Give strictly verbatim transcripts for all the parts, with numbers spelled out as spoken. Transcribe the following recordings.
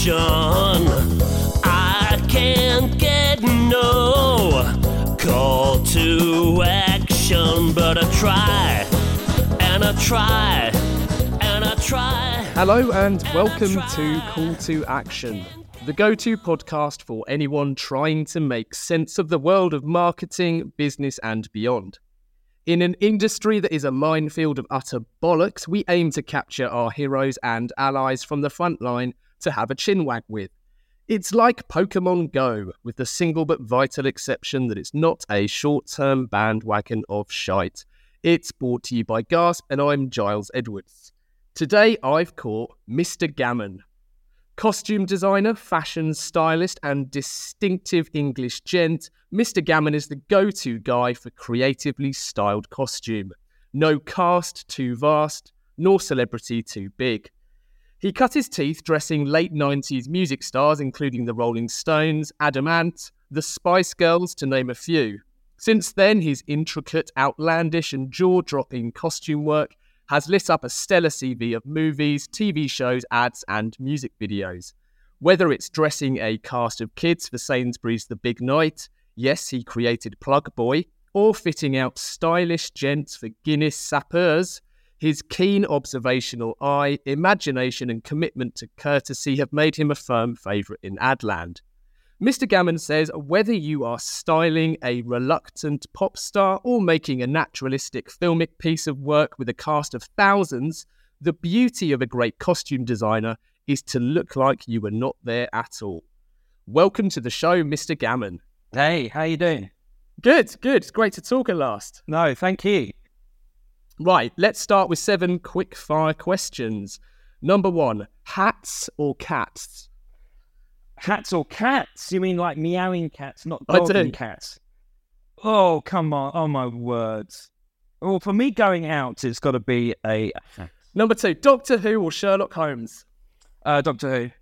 action. I can't get no call to action, but I try, and I try, and I try. Hello and welcome to Call to Action, the go-to podcast for anyone trying to make sense of the world of marketing, business and beyond. In an industry that is a minefield of utter bollocks, we aim to capture our heroes and allies from the front line to have a chinwag with. It's like Pokemon Go, with the single but vital exception that it's not a short-term bandwagon of shite. It's brought to you by Gasp, and I'm Giles Edwards. Today I've caught Mister Gammon. Costume designer, fashion stylist and distinctive English gent, Mister Gammon is the go-to guy for creatively styled costume. No cast too vast, nor celebrity too big. He cut his teeth dressing late nineties music stars including the Rolling Stones, Adam Ant, the Spice Girls to name a few. Since then, his intricate, outlandish and jaw-dropping costume work has lit up a stellar C V of movies, T V shows, ads and music videos. Whether it's dressing a cast of kids for Sainsbury's The Big Night, yes, he created Plug Boy, or fitting out stylish gents for Guinness Sapeurs, his keen observational eye, imagination and commitment to courtesy have made him a firm favourite in Adland. Mister Gammon says whether you are styling a reluctant pop star or making a naturalistic filmic piece of work with a cast of thousands, the beauty of a great costume designer is to look like you were not there at all. Welcome to the show, Mister Gammon. Hey, how you doing? Good, good. It's great to talk at last. No, thank you. Right, let's start with seven quick-fire questions. Number one, hats or cats? Hats or cats? You mean like meowing cats, not I dogging do. cats? Oh, come on. Oh, my words. Well, for me going out, it's got to be a Number two, Doctor Who or Sherlock Holmes? uh, Doctor Who.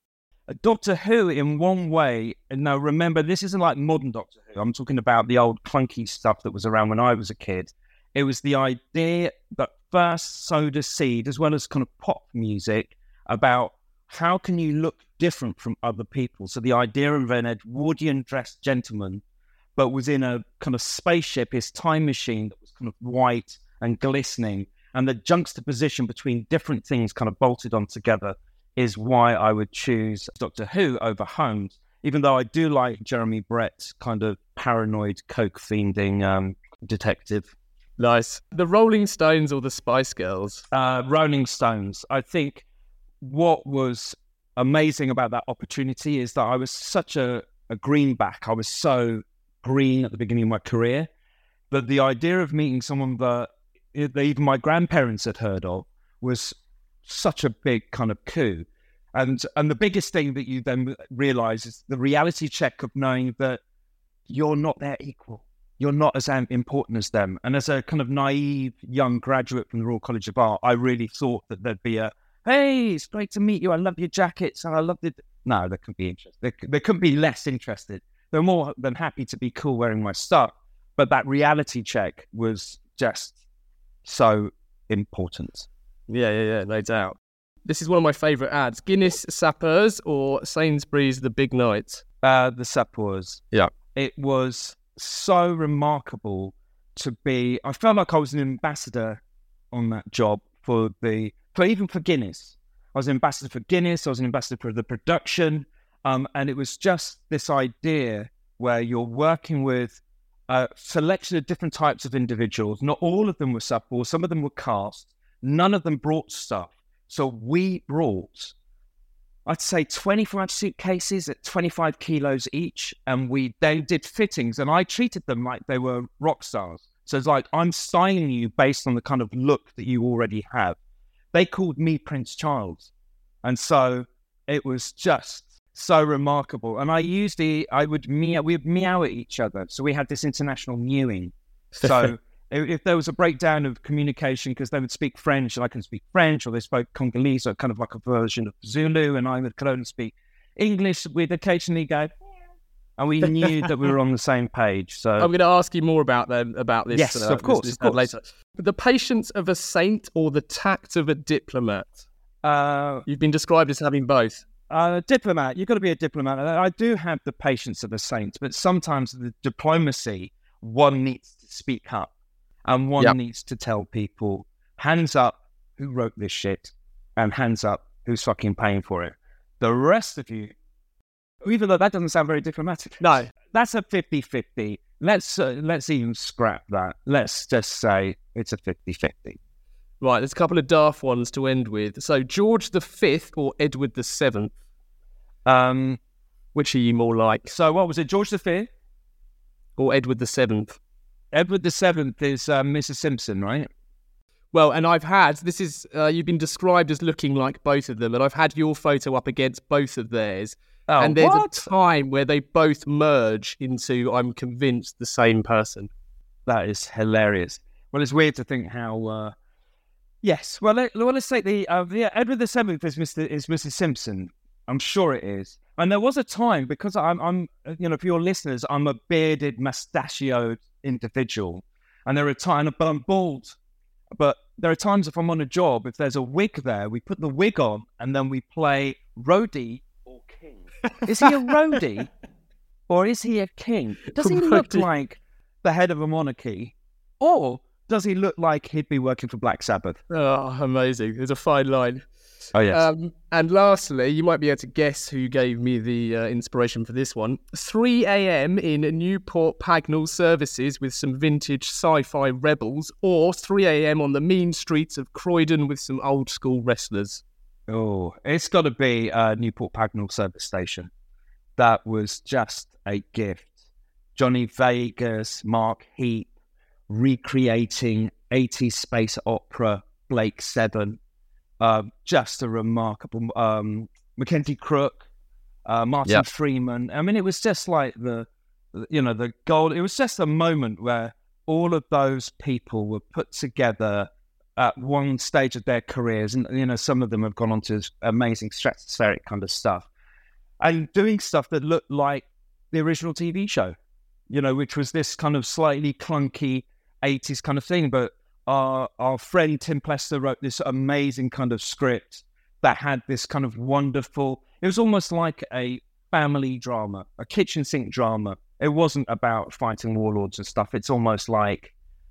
A Doctor Who in one way, and now remember, this isn't like modern Doctor Who. I'm talking about the old clunky stuff that was around when I was a kid. It was the idea that first sowed a seed, as well as kind of pop music, about how can you look different from other people. So the idea of an Edwardian dressed gentleman, but was in a kind of spaceship, his time machine that was kind of white and glistening, and the juxtaposition between different things kind of bolted on together is why I would choose Doctor Who over Holmes, even though I do like Jeremy Brett's kind of paranoid coke fiending um, detective. Nice. The Rolling Stones or the Spice Girls? Uh, Rolling Stones. I think what was amazing about that opportunity is that I was such a, a greenback. I was so green at the beginning of my career that the idea of meeting someone that even my grandparents had heard of was such a big kind of coup. And and the biggest thing that you then realize is the reality check of knowing that you're not their equal. You're not as important as them. And as a kind of naive young graduate from the Royal College of Art, I really thought that there'd be a, hey, it's great to meet you. I love your jackets. And I love it. No, they couldn't be interested. They, they couldn't be less interested. They're more than happy to be cool wearing my stuff. But that reality check was just so important. Yeah, yeah, yeah, no doubt. This is one of my favourite ads. Guinness Sapeurs or Sainsbury's The Big Night? Uh, the Sapeurs. Yeah. It was so remarkable to be, I felt like I was an ambassador on that job for the, for even for Guinness. I was an ambassador for Guinness, I was an ambassador for the production, um, and it was just this idea where you're working with a selection of different types of individuals. Not all of them were Sapeurs, some of them were cast, none of them brought stuff. So we brought, I'd say twenty-five suitcases at twenty-five kilos each, and we they did fittings, and I treated them like they were rock stars. So it's like, I'm styling you based on the kind of look that you already have. They called me Prince Charles, and so it was just so remarkable. And I used the, I would meow, we would meow at each other. So we had this international mewing. So if, if there was a breakdown of communication, because they would speak French and I can speak French, or they spoke Congolese, or kind of like a version of Zulu, and I would could only speak English, we'd occasionally go, and we knew that we were on the same page. So I'm going to ask you more about them about this. Yes, uh, of course, this, of course. later. But the patience of a saint or the tact of a diplomat? uh, You've been described as having both. Uh, diplomat, you've got to be a diplomat. I do have the patience of a saint, but sometimes the diplomacy, one needs to speak up and one Yep. needs to tell people, hands up who wrote this shit and hands up who's fucking paying for it. The rest of you, even though that doesn't sound very diplomatic, No. that's a fifty-fifty. Let's, uh, let's even scrap that. Let's just say it's a fifty-fifty. Right, there's a couple of daft ones to end with. So George the Fifth or Edward the Seventh? Um, Which are you more like? so what was it, George the Fifth? Or Edward the Seventh? Edward the Seventh is uh, Missus Simpson, right? Well, and I've had, this is, uh, you've been described as looking like both of them, and I've had your photo up against both of theirs. Oh, and there's what? a time where they both merge into, I'm convinced, the same person. That is hilarious. Well, it's weird to think how. Uh... Yes. Well, let, well, let's say the uh, yeah, Edward the Seventh is Mister is Missus Simpson. I'm sure it is. And there was a time, because I'm I'm you know, for your listeners, I'm a bearded, mustachioed individual, and there are times, but I'm bald. But there are times if I'm on a job, if there's a wig there, we put the wig on, and then we play roadie or king. Is he a roadie or is he a king? Does he look Roadie. like the head of a monarchy, or does he look like he'd be working for Black Sabbath? Oh, amazing. There's a fine line. Oh, yes. Um, and lastly, you might be able to guess who gave me the uh, inspiration for this one. three a.m. in Newport Pagnell services with some vintage sci-fi rebels, or three a.m. on the mean streets of Croydon with some old school wrestlers. Oh, it's got to be uh, Newport Pagnell service station. That was just a gift. Johnny Vegas, Mark Heap, recreating eighties space opera, Blake Seven. Uh, just a remarkable um, Mackenzie Crook, uh, Martin Yep. Freeman. I mean, it was just like the, you know, the gold. It was just a moment where all of those people were put together at one stage of their careers, and you know, some of them have gone on to amazing stratospheric kind of stuff, and doing stuff that looked like the original T V show, you know, which was this kind of slightly clunky eighties kind of thing, but. Our, our friend Tim Plester wrote this amazing kind of script that had this kind of wonderful, it was almost like a family drama, a kitchen sink drama. It wasn't about fighting warlords and stuff. It's almost like,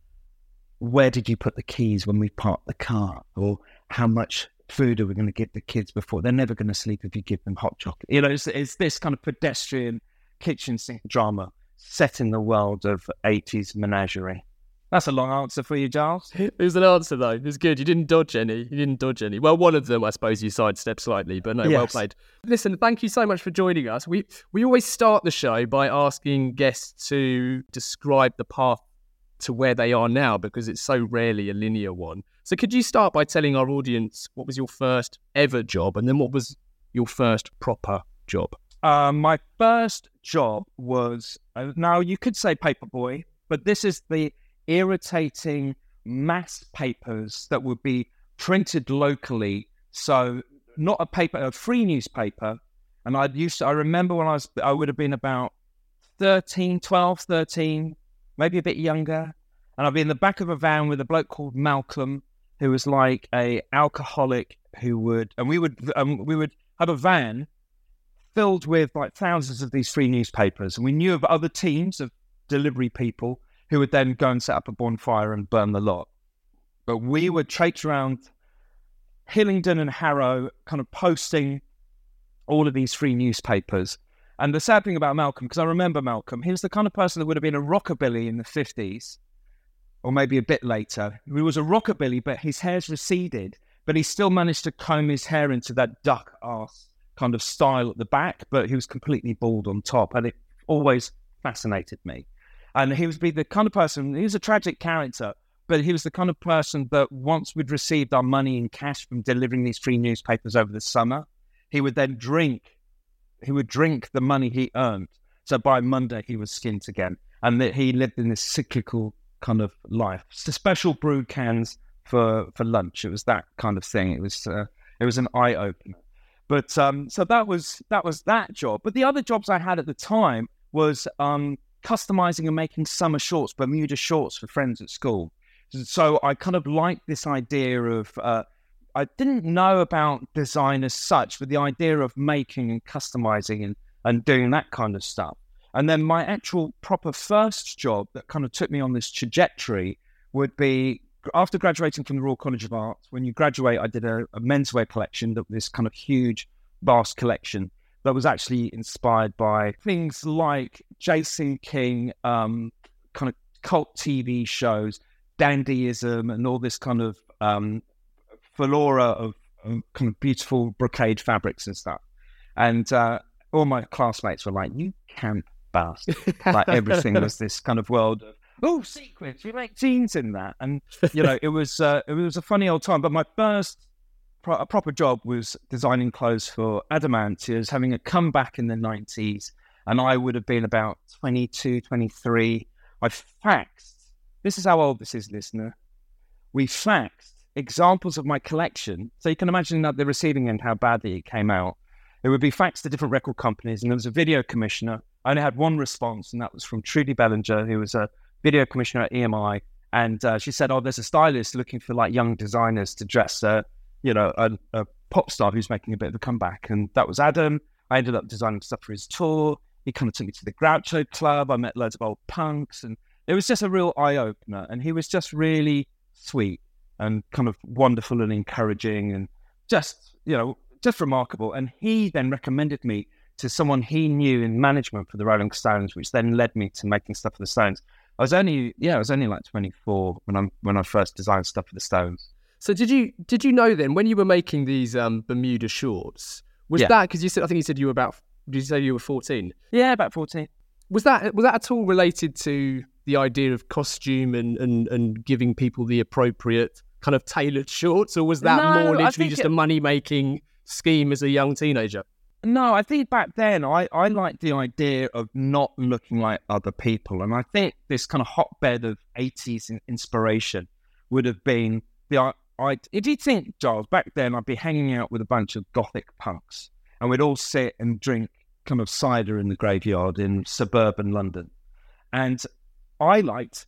where did you put the keys when we parked the car? Or how much food are we going to give the kids before? They're never going to sleep if you give them hot chocolate. You know, it's, it's this kind of pedestrian kitchen sink drama set in the world of eighties menagerie. That's a long answer for you, Giles. It was an answer, though. It was good. You didn't dodge any. You didn't dodge any. Well, one of them, I suppose, you sidestepped slightly, but no, well Yes. played. Listen, thank you so much for joining us. We we always start the show by asking guests to describe the path to where they are now, because it's so rarely a linear one. So could you start by telling our audience what was your first ever job, and then what was your first proper job? Uh, my first job was, uh, now you could say paperboy, but this is the irritating mass papers that would be printed locally. So not a paper, a free newspaper. And I'd used to, I remember when I was, I would have been about thirteen, twelve, thirteen, maybe a bit younger. And I'd be in the back of a van with a bloke called Malcolm, who was like a alcoholic who would, and we would, um, we would have a van filled with like thousands of these free newspapers. And we knew of other teams of delivery people who would then go and set up a bonfire and burn the lot. But we would traipse around Hillingdon and Harrow, kind of posting all of these free newspapers. And the sad thing about Malcolm, because I remember Malcolm, he was the kind of person that would have been a rockabilly in the fifties, or maybe a bit later. He was a rockabilly, but his hair's receded, but he still managed to comb his hair into that duck ass kind of style at the back, but he was completely bald on top. And it always fascinated me. And he was be the kind of person, he was a tragic character, but he was the kind of person that once we'd received our money in cash from delivering these free newspapers over the summer, he would then drink, he would drink the money he earned. So by Monday, he was skint again. And that he lived in this cyclical kind of life. So special brewed cans for, for lunch. It was that kind of thing. It was uh, it was an eye-opener. But um, so that was that was that job. But the other jobs I had at the time was... Um, customizing and making summer shorts, Bermuda shorts for friends at school. So I kind of liked this idea of uh, I didn't know about design as such, but the idea of making and customizing and, and doing that kind of stuff. And then my actual proper first job that kind of took me on this trajectory would be after graduating from the Royal College of Art. When you graduate, I did a, a menswear collection, that this kind of huge, vast collection that was actually inspired by things like Jason King, um, kind of cult T V shows, dandyism, and all this kind of um, flora of, of kind of beautiful brocade fabrics and stuff. And uh, all my classmates were like, "You camp bastard!" Like everything was this kind of world of, "Oh, sequins, we make jeans in that." And you know, it was uh, it was a funny old time. But my first pro- a proper job was designing clothes for Adamantias, having a comeback in the nineties, and I would have been about twenty-two, twenty-three. I faxed. This is how old this is, listener. We faxed examples of my collection, so you can imagine at the receiving end how badly it came out. It would be faxed to different record companies, and there was a video commissioner. I only had one response, and that was from Trudy Bellinger, who was a video commissioner at E M I, and uh, she said, "Oh, there's a stylist looking for like young designers to dress, uh, you know, a, a pop star who's making a bit of a comeback." And that was Adam. I ended up designing stuff for his tour. He kind of took me to the Groucho Club. I met loads of old punks, and it was just a real eye opener. And he was just really sweet and kind of wonderful and encouraging, and just, you know, just remarkable. And he then recommended me to someone he knew in management for the Rolling Stones, which then led me to making stuff for the Stones. I was only, yeah, I was only like twenty-four when I'm when I first designed stuff for the Stones. So did you did you know then when you were making these um, Bermuda shorts? Was Yeah. that because you said I think you said you were about? Did you say you were fourteen? Yeah, about fourteen. Was that was that at all related to the idea of costume and and, and giving people the appropriate kind of tailored shorts, or was that No, more I literally think just it- a money making scheme as a young teenager? No, I think back then I, I liked the idea of not looking like other people. And I think this kind of hotbed of eighties in- inspiration would have been the I, I if you think, Giles, back then I'd be hanging out with a bunch of gothic punks, and we'd all sit and drink kind of cider in the graveyard in suburban London. And I liked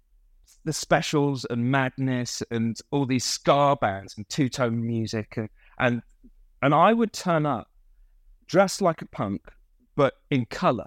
the Specials and Madness and all these ska bands and two-tone music. And, and, and I would turn up dressed like a punk, but in colour.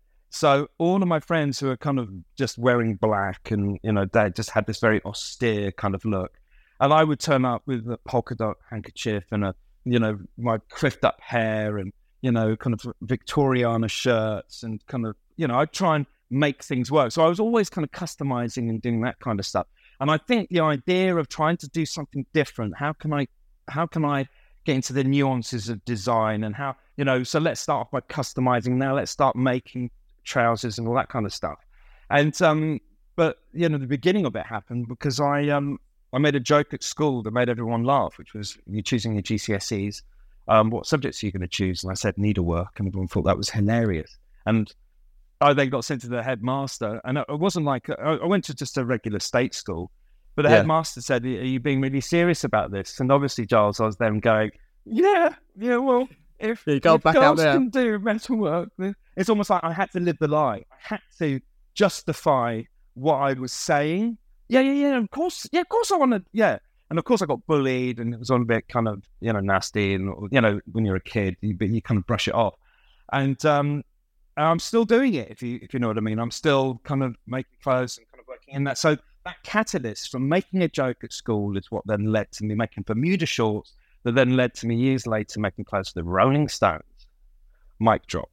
So all of my friends who are kind of just wearing black and, you know, they just had this very austere kind of look. And I would turn up with a polka dot handkerchief and a, you know, my cliffed up hair and, you know, kind of Victoriana shirts and kind of, you know, I'd try and make things work. So I was always kind of customizing and doing that kind of stuff. And I think the idea of trying to do something different, how can I, how can I get into the nuances of design and how, you know, so let's start off by customizing. Now let's start making trousers and all that kind of stuff. And, um, but, you know, the beginning of it happened because I, um, I made a joke at school that made everyone laugh, which was, you're choosing your G C S Es. Um, what subjects are you going to choose? And I said needlework, and everyone thought that was hilarious. And I then got sent to the headmaster, and it wasn't like, I went to just a regular state school, but the Yeah. headmaster said, "Are you being really serious about this?" And obviously, Giles, I was then going, yeah, yeah, well, if, Yeah, you can't if back out girls there. can do metalwork, then it's almost like I had to live the lie. I had to justify what I was saying. Yeah, yeah, yeah, of course, yeah, of course I want to, yeah. And of course I got bullied, and it was on a bit kind of, you know, nasty, and, you know, when you're a kid, you, you kind of brush it off. And um, I'm still doing it, if you if you know what I mean. I'm still kind of making clothes and kind of working in that. So that catalyst from making a joke at school is what then led to me making Bermuda shorts, that then led to me years later making clothes for the Rolling Stones. Mic drop.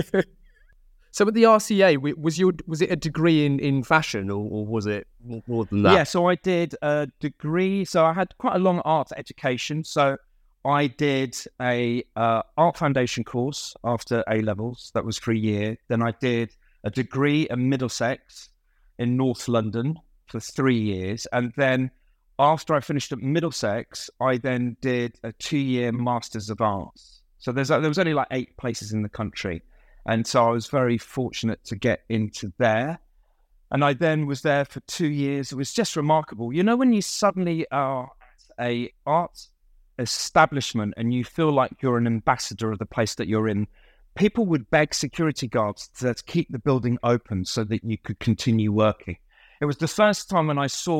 So at the R C A, w- was your was it a degree in, in fashion, or, or was it more than that? Yeah, so I did a degree. So I had quite a long art education. So I did a uh, art foundation course after A levels. That was for a year. Then I did a degree in Middlesex in North London for three years. And then after I finished at Middlesex, I then did a two-year Masters of Arts. So there's there was only like eight places in the country. And so I was very fortunate to get into there. And I then was there for two years. It was just remarkable. You know, when you suddenly are at a art establishment and you feel like you're an ambassador of the place that you're in, people would beg security guards to keep the building open so that you could continue working. It was the first time when I saw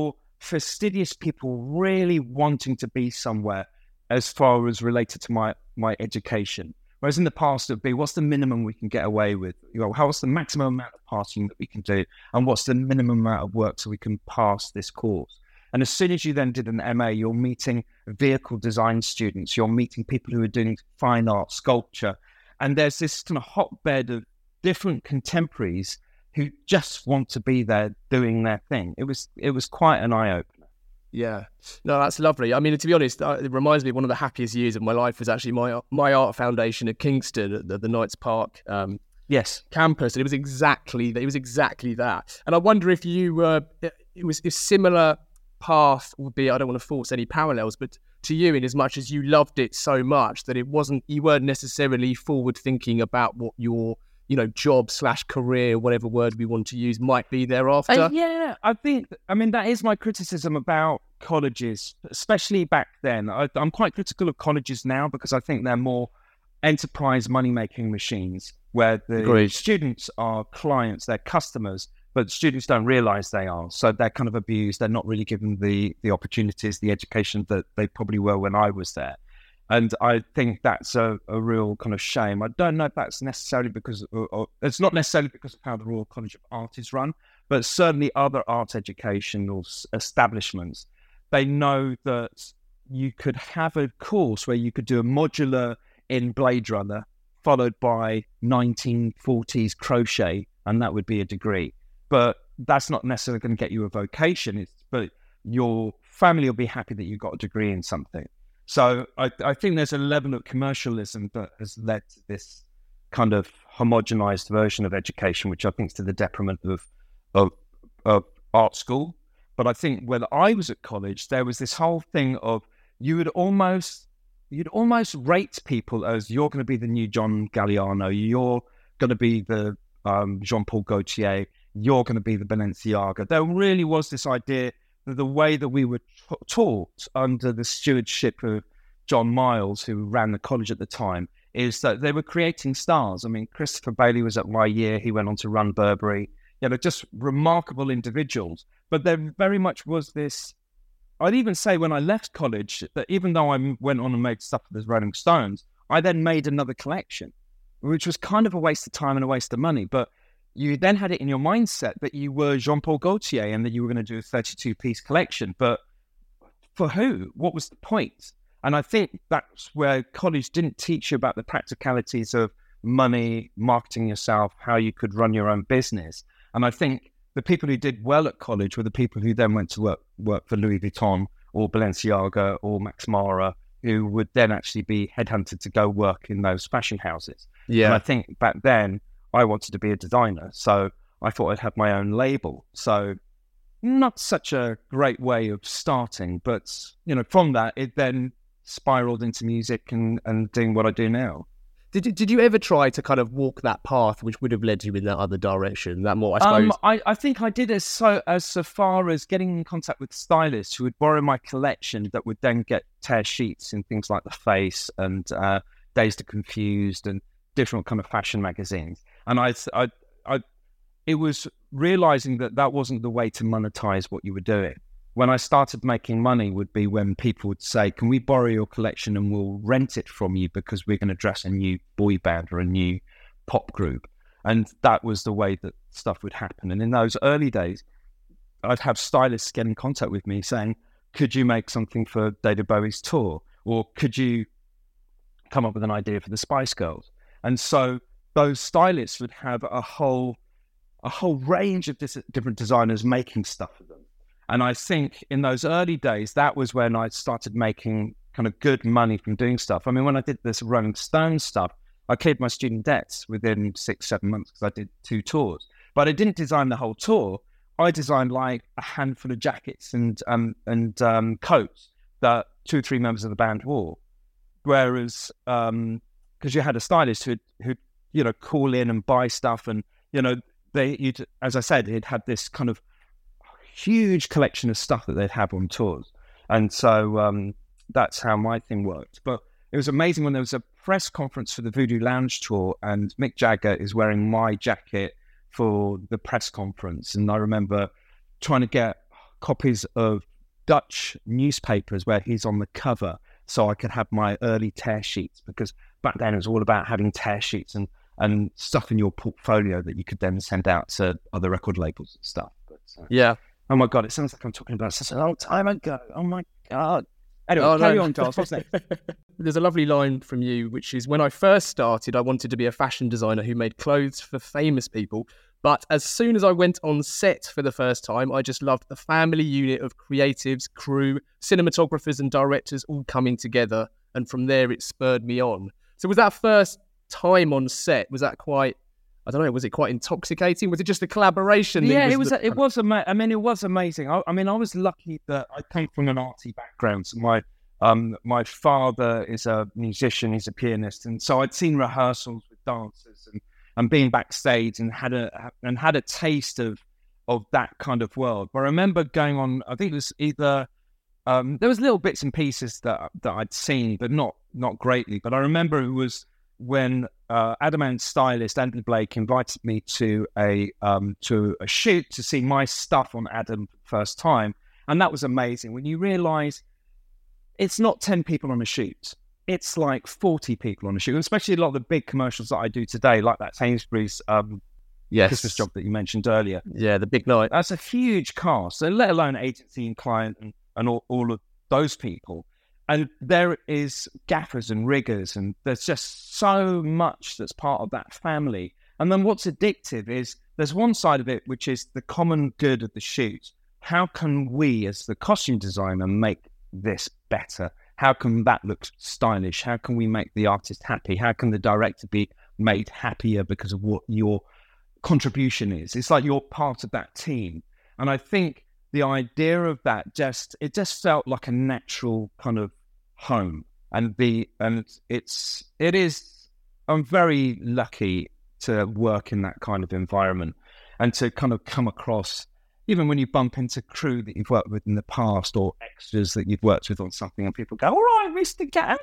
fastidious people really wanting to be somewhere as far as related to my, my education. Whereas in the past, it would be, what's the minimum we can get away with? You know, how's the maximum amount of partying that we can do? And what's the minimum amount of work so we can pass this course? And as soon as you then did an M A, you're meeting vehicle design students, you're meeting people who are doing fine art, sculpture. And there's this kind of hotbed of different contemporaries who just want to be there doing their thing. It was, it was quite an eye-opener. Yeah, no, that's lovely. I mean, to be honest, it reminds me one of the happiest years of my life was actually my my art foundation at Kingston at the, the Knights Park um, yes campus, and it was exactly it was exactly that. And I wonder if you uh, it was a similar path, albeit I don't want to force any parallels, but to you, in as much as you loved it so much that it wasn't you weren't necessarily forward thinking about what your you know, job slash career, whatever word we want to use, might be thereafter. Uh, yeah, I think, I mean, that is my criticism about colleges, especially back then. I, I'm quite critical of colleges now because I think they're more enterprise money-making machines where the Agreed. students are clients, they're customers, but students don't realize they are. So they're kind of abused. They're not really given the, the opportunities, the education that they probably were when I was there. And I think that's a, a real kind of shame. I don't know if that's necessarily because, or, or, it's not necessarily because of how the Royal College of Art is run, but certainly other art educational establishments, they know that you could have a course where you could do a modular in Blade Runner, followed by nineteen forties crochet, and that would be a degree. But that's not necessarily going to get you a vocation, it's, but your family will be happy that you got a degree in something. So I, I think there's a level of commercialism that has led to this kind of homogenized version of education, which I think is to the detriment of, of, of art school. But I think when I was at college, there was this whole thing of you would almost, you'd almost rate people as you're going to be the new John Galliano, you're going to be the um, Jean-Paul Gaultier, you're going to be the Balenciaga. There really was this idea the way that we were t- taught under the stewardship of John Miles, who ran the college at the time, is that they were creating stars. I mean, Christopher Bailey was at my year. He went on to run Burberry. You know, just remarkable individuals. But there very much was this, I'd even say when I left college, that even though I went on and made stuff for the Rolling Stones, I then made another collection, which was kind of a waste of time and a waste of money. But you then had it in your mindset that you were Jean-Paul Gaultier and that you were going to do a thirty-two piece collection. But for who? What was the point? And I think that's where college didn't teach you about the practicalities of money, marketing yourself, how you could run your own business. And I think the people who did well at college were the people who then went to work, work for Louis Vuitton or Balenciaga or Max Mara, who would then actually be headhunted to go work in those fashion houses. Yeah. And I think back then, I wanted to be a designer, so I thought I'd have my own label. So not such a great way of starting, but, you know, from that, it then spiraled into music and, and doing what I do now. Did you, did you ever try to kind of walk that path which would have led you in that other direction? That more, I suppose. Um, I, I think I did as so as so far as getting in contact with stylists who would borrow my collection that would then get tear sheets in things like The Face and uh, Dazed and Confused and different kind of fashion magazines. And I, I, I, it was realizing that that wasn't the way to monetize what you were doing. When I started making money would be when people would say, can we borrow your collection and we'll rent it from you because we're going to dress a new boy band or a new pop group. And that was the way that stuff would happen. And in those early days, I'd have stylists get in contact with me saying, could you make something for David Bowie's tour? Or could you come up with an idea for the Spice Girls? And so those stylists would have a whole a whole range of dis- different designers making stuff for them. And I think in those early days, that was when I started making kind of good money from doing stuff. I mean, when I did this Rolling Stones stuff, I cleared my student debts within six, seven months because I did two tours. But I didn't design the whole tour. I designed like a handful of jackets and um, and um, coats that two or three members of the band wore. Whereas, because um, you had a stylist who'd, who'd, you know, call in and buy stuff, and, you know, they, you'd, as I said, he'd had this kind of huge collection of stuff that they'd have on tours. And so um, that's how my thing worked. But it was amazing when there was a press conference for the Voodoo Lounge tour, and Mick Jagger is wearing my jacket for the press conference. And I remember trying to get copies of Dutch newspapers where he's on the cover, so I could have my early tear sheets, because back then it was all about having tear sheets and, and stuff in your portfolio that you could then send out to other record labels and stuff. But, uh, yeah. Oh my God, it sounds like I'm talking about such a long time ago. Oh my God. Anyway, Oh, carry no. on, Giles. What's next? There's a lovely line from you, which is, when I first started, I wanted to be a fashion designer who made clothes for famous people. But as soon as I went on set for the first time, I just loved the family unit of creatives, crew, cinematographers and directors all coming together. And from there, it spurred me on. So was that first time on set, was that quite, I don't know, was it quite intoxicating? Was it just a collaboration? Yeah, was it was. the... It was. Ama- I mean, it was amazing. I, I mean, I was lucky that I came from an arty background. So my um, my father is a musician. He's a pianist, and so I'd seen rehearsals with dancers and, and being backstage and had a and had a taste of of that kind of world. But I remember going on. I think it was either um, there was little bits and pieces that that I'd seen, but not not greatly. But I remember it was when uh, Adam Ant's stylist Andy Blake invited me to a um, to a shoot to see my stuff on Adam for the first time, and that was amazing. When you realise it's not ten people on a shoot, it's like forty people on a shoot, especially a lot of the big commercials that I do today, like that Sainsbury's um, yes. Christmas job that you mentioned earlier. Yeah, the big night. That's a huge cast, so let alone agency and client and, and all, all of those people. And there is gaffers and riggers, and there's just so much that's part of that family. And then what's addictive is there's one side of it, which is the common good of the shoot. How can we, as the costume designer, make this better? How can that look stylish? How can we make the artist happy? How can the director be made happier because of what your contribution is? It's like you're part of that team. And I think the idea of that just, it just felt like a natural kind of home. And the, and it's, it is, I'm very lucky to work in that kind of environment and to kind of come across, even when you bump into crew that you've worked with in the past or extras that you've worked with on something and people go, all right, Mister Gat.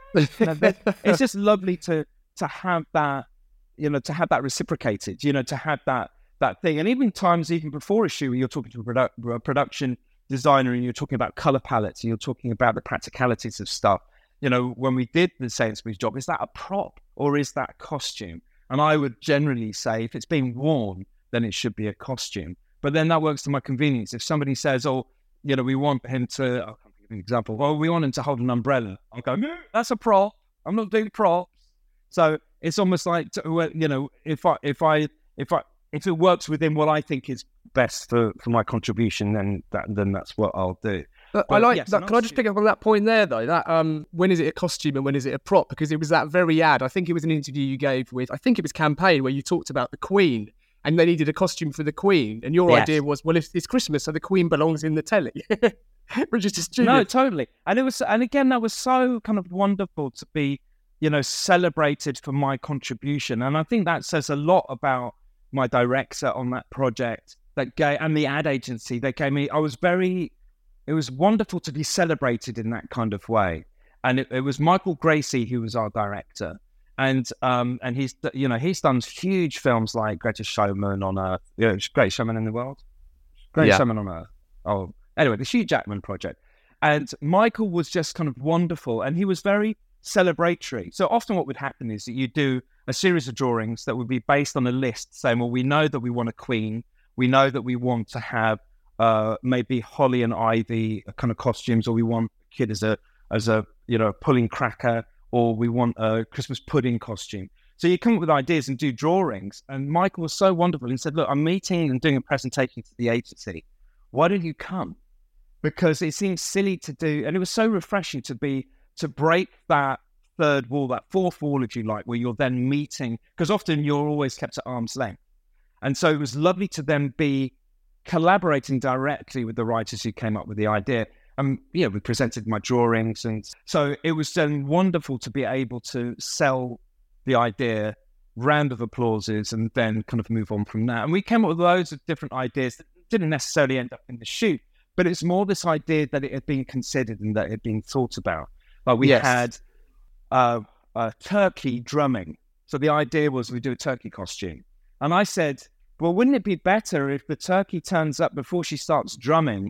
It's just lovely to, to have that, you know, to have that reciprocated, you know, to have that, that thing. And even times, even before a shoot, when you're talking to a, produ- a production designer and you're talking about color palettes and you're talking about the practicalities of stuff, you know, when we did the Sainsbury's job, is that a prop or is that a costume? And I would generally say if it's being worn, then it should be a costume. But then that works to my convenience. If somebody says, oh, you know, we want him to, I can't give an example, well, we want him to hold an umbrella. I'll go, no, that's a prop. I'm not doing props. So it's almost like, you know, if I, if I, if I, if it works within what I think is best for, for my contribution, then that then that's what I'll do. But but I like yes, that. Can I just pick up on that point there, though? That um, when is it a costume and when is it a prop? Because it was that very ad. I think it was an interview you gave with, I think it was Campaign, where you talked about the Queen and they needed a costume for the Queen. And your yes. idea was, well, if it's Christmas, so the Queen belongs in the telly. Which is just no, totally. And it was, and again, that was so kind of wonderful to be, you know, celebrated for my contribution. And I think that says a lot about my director on that project, that gave, and the ad agency, they gave me, I was very, it was wonderful to be celebrated in that kind of way. And it, it was Michael Gracie who was our director. And um and he's, you know, he's done huge films like Greatest Showman on Earth, you know, Greatest Showman in the World, Greatest yeah. Showman on Earth. Oh, anyway, the Hugh Jackman project. And Michael was just kind of wonderful, and he was very celebratory. So often what would happen is that you do a series of drawings that would be based on a list saying, well, we know that we want a queen. We know that we want to have uh, maybe Holly and Ivy kind of costumes, or we want a kid as a, as a, you know, pulling cracker, or we want a Christmas pudding costume. So you come up with ideas and do drawings. And Michael was so wonderful. He said, look, I'm meeting and doing a presentation to the agency. Why don't you come? Because it seems silly to do. And it was so refreshing to be, to break that third wall, that fourth wall, if you like, where you're then meeting, because often you're always kept at arm's length. And so it was lovely to then be collaborating directly with the writers who came up with the idea. And, yeah, we presented my drawings. And so it was then wonderful to be able to sell the idea, round of applauses, and then kind of move on from that. And we came up with loads of different ideas that didn't necessarily end up in the shoot, but it's more this idea that it had been considered and that it had been thought about. Like we yes. had uh, uh, turkey drumming. So the idea was we do a turkey costume. And I said, well, wouldn't it be better if the turkey turns up before she starts drumming?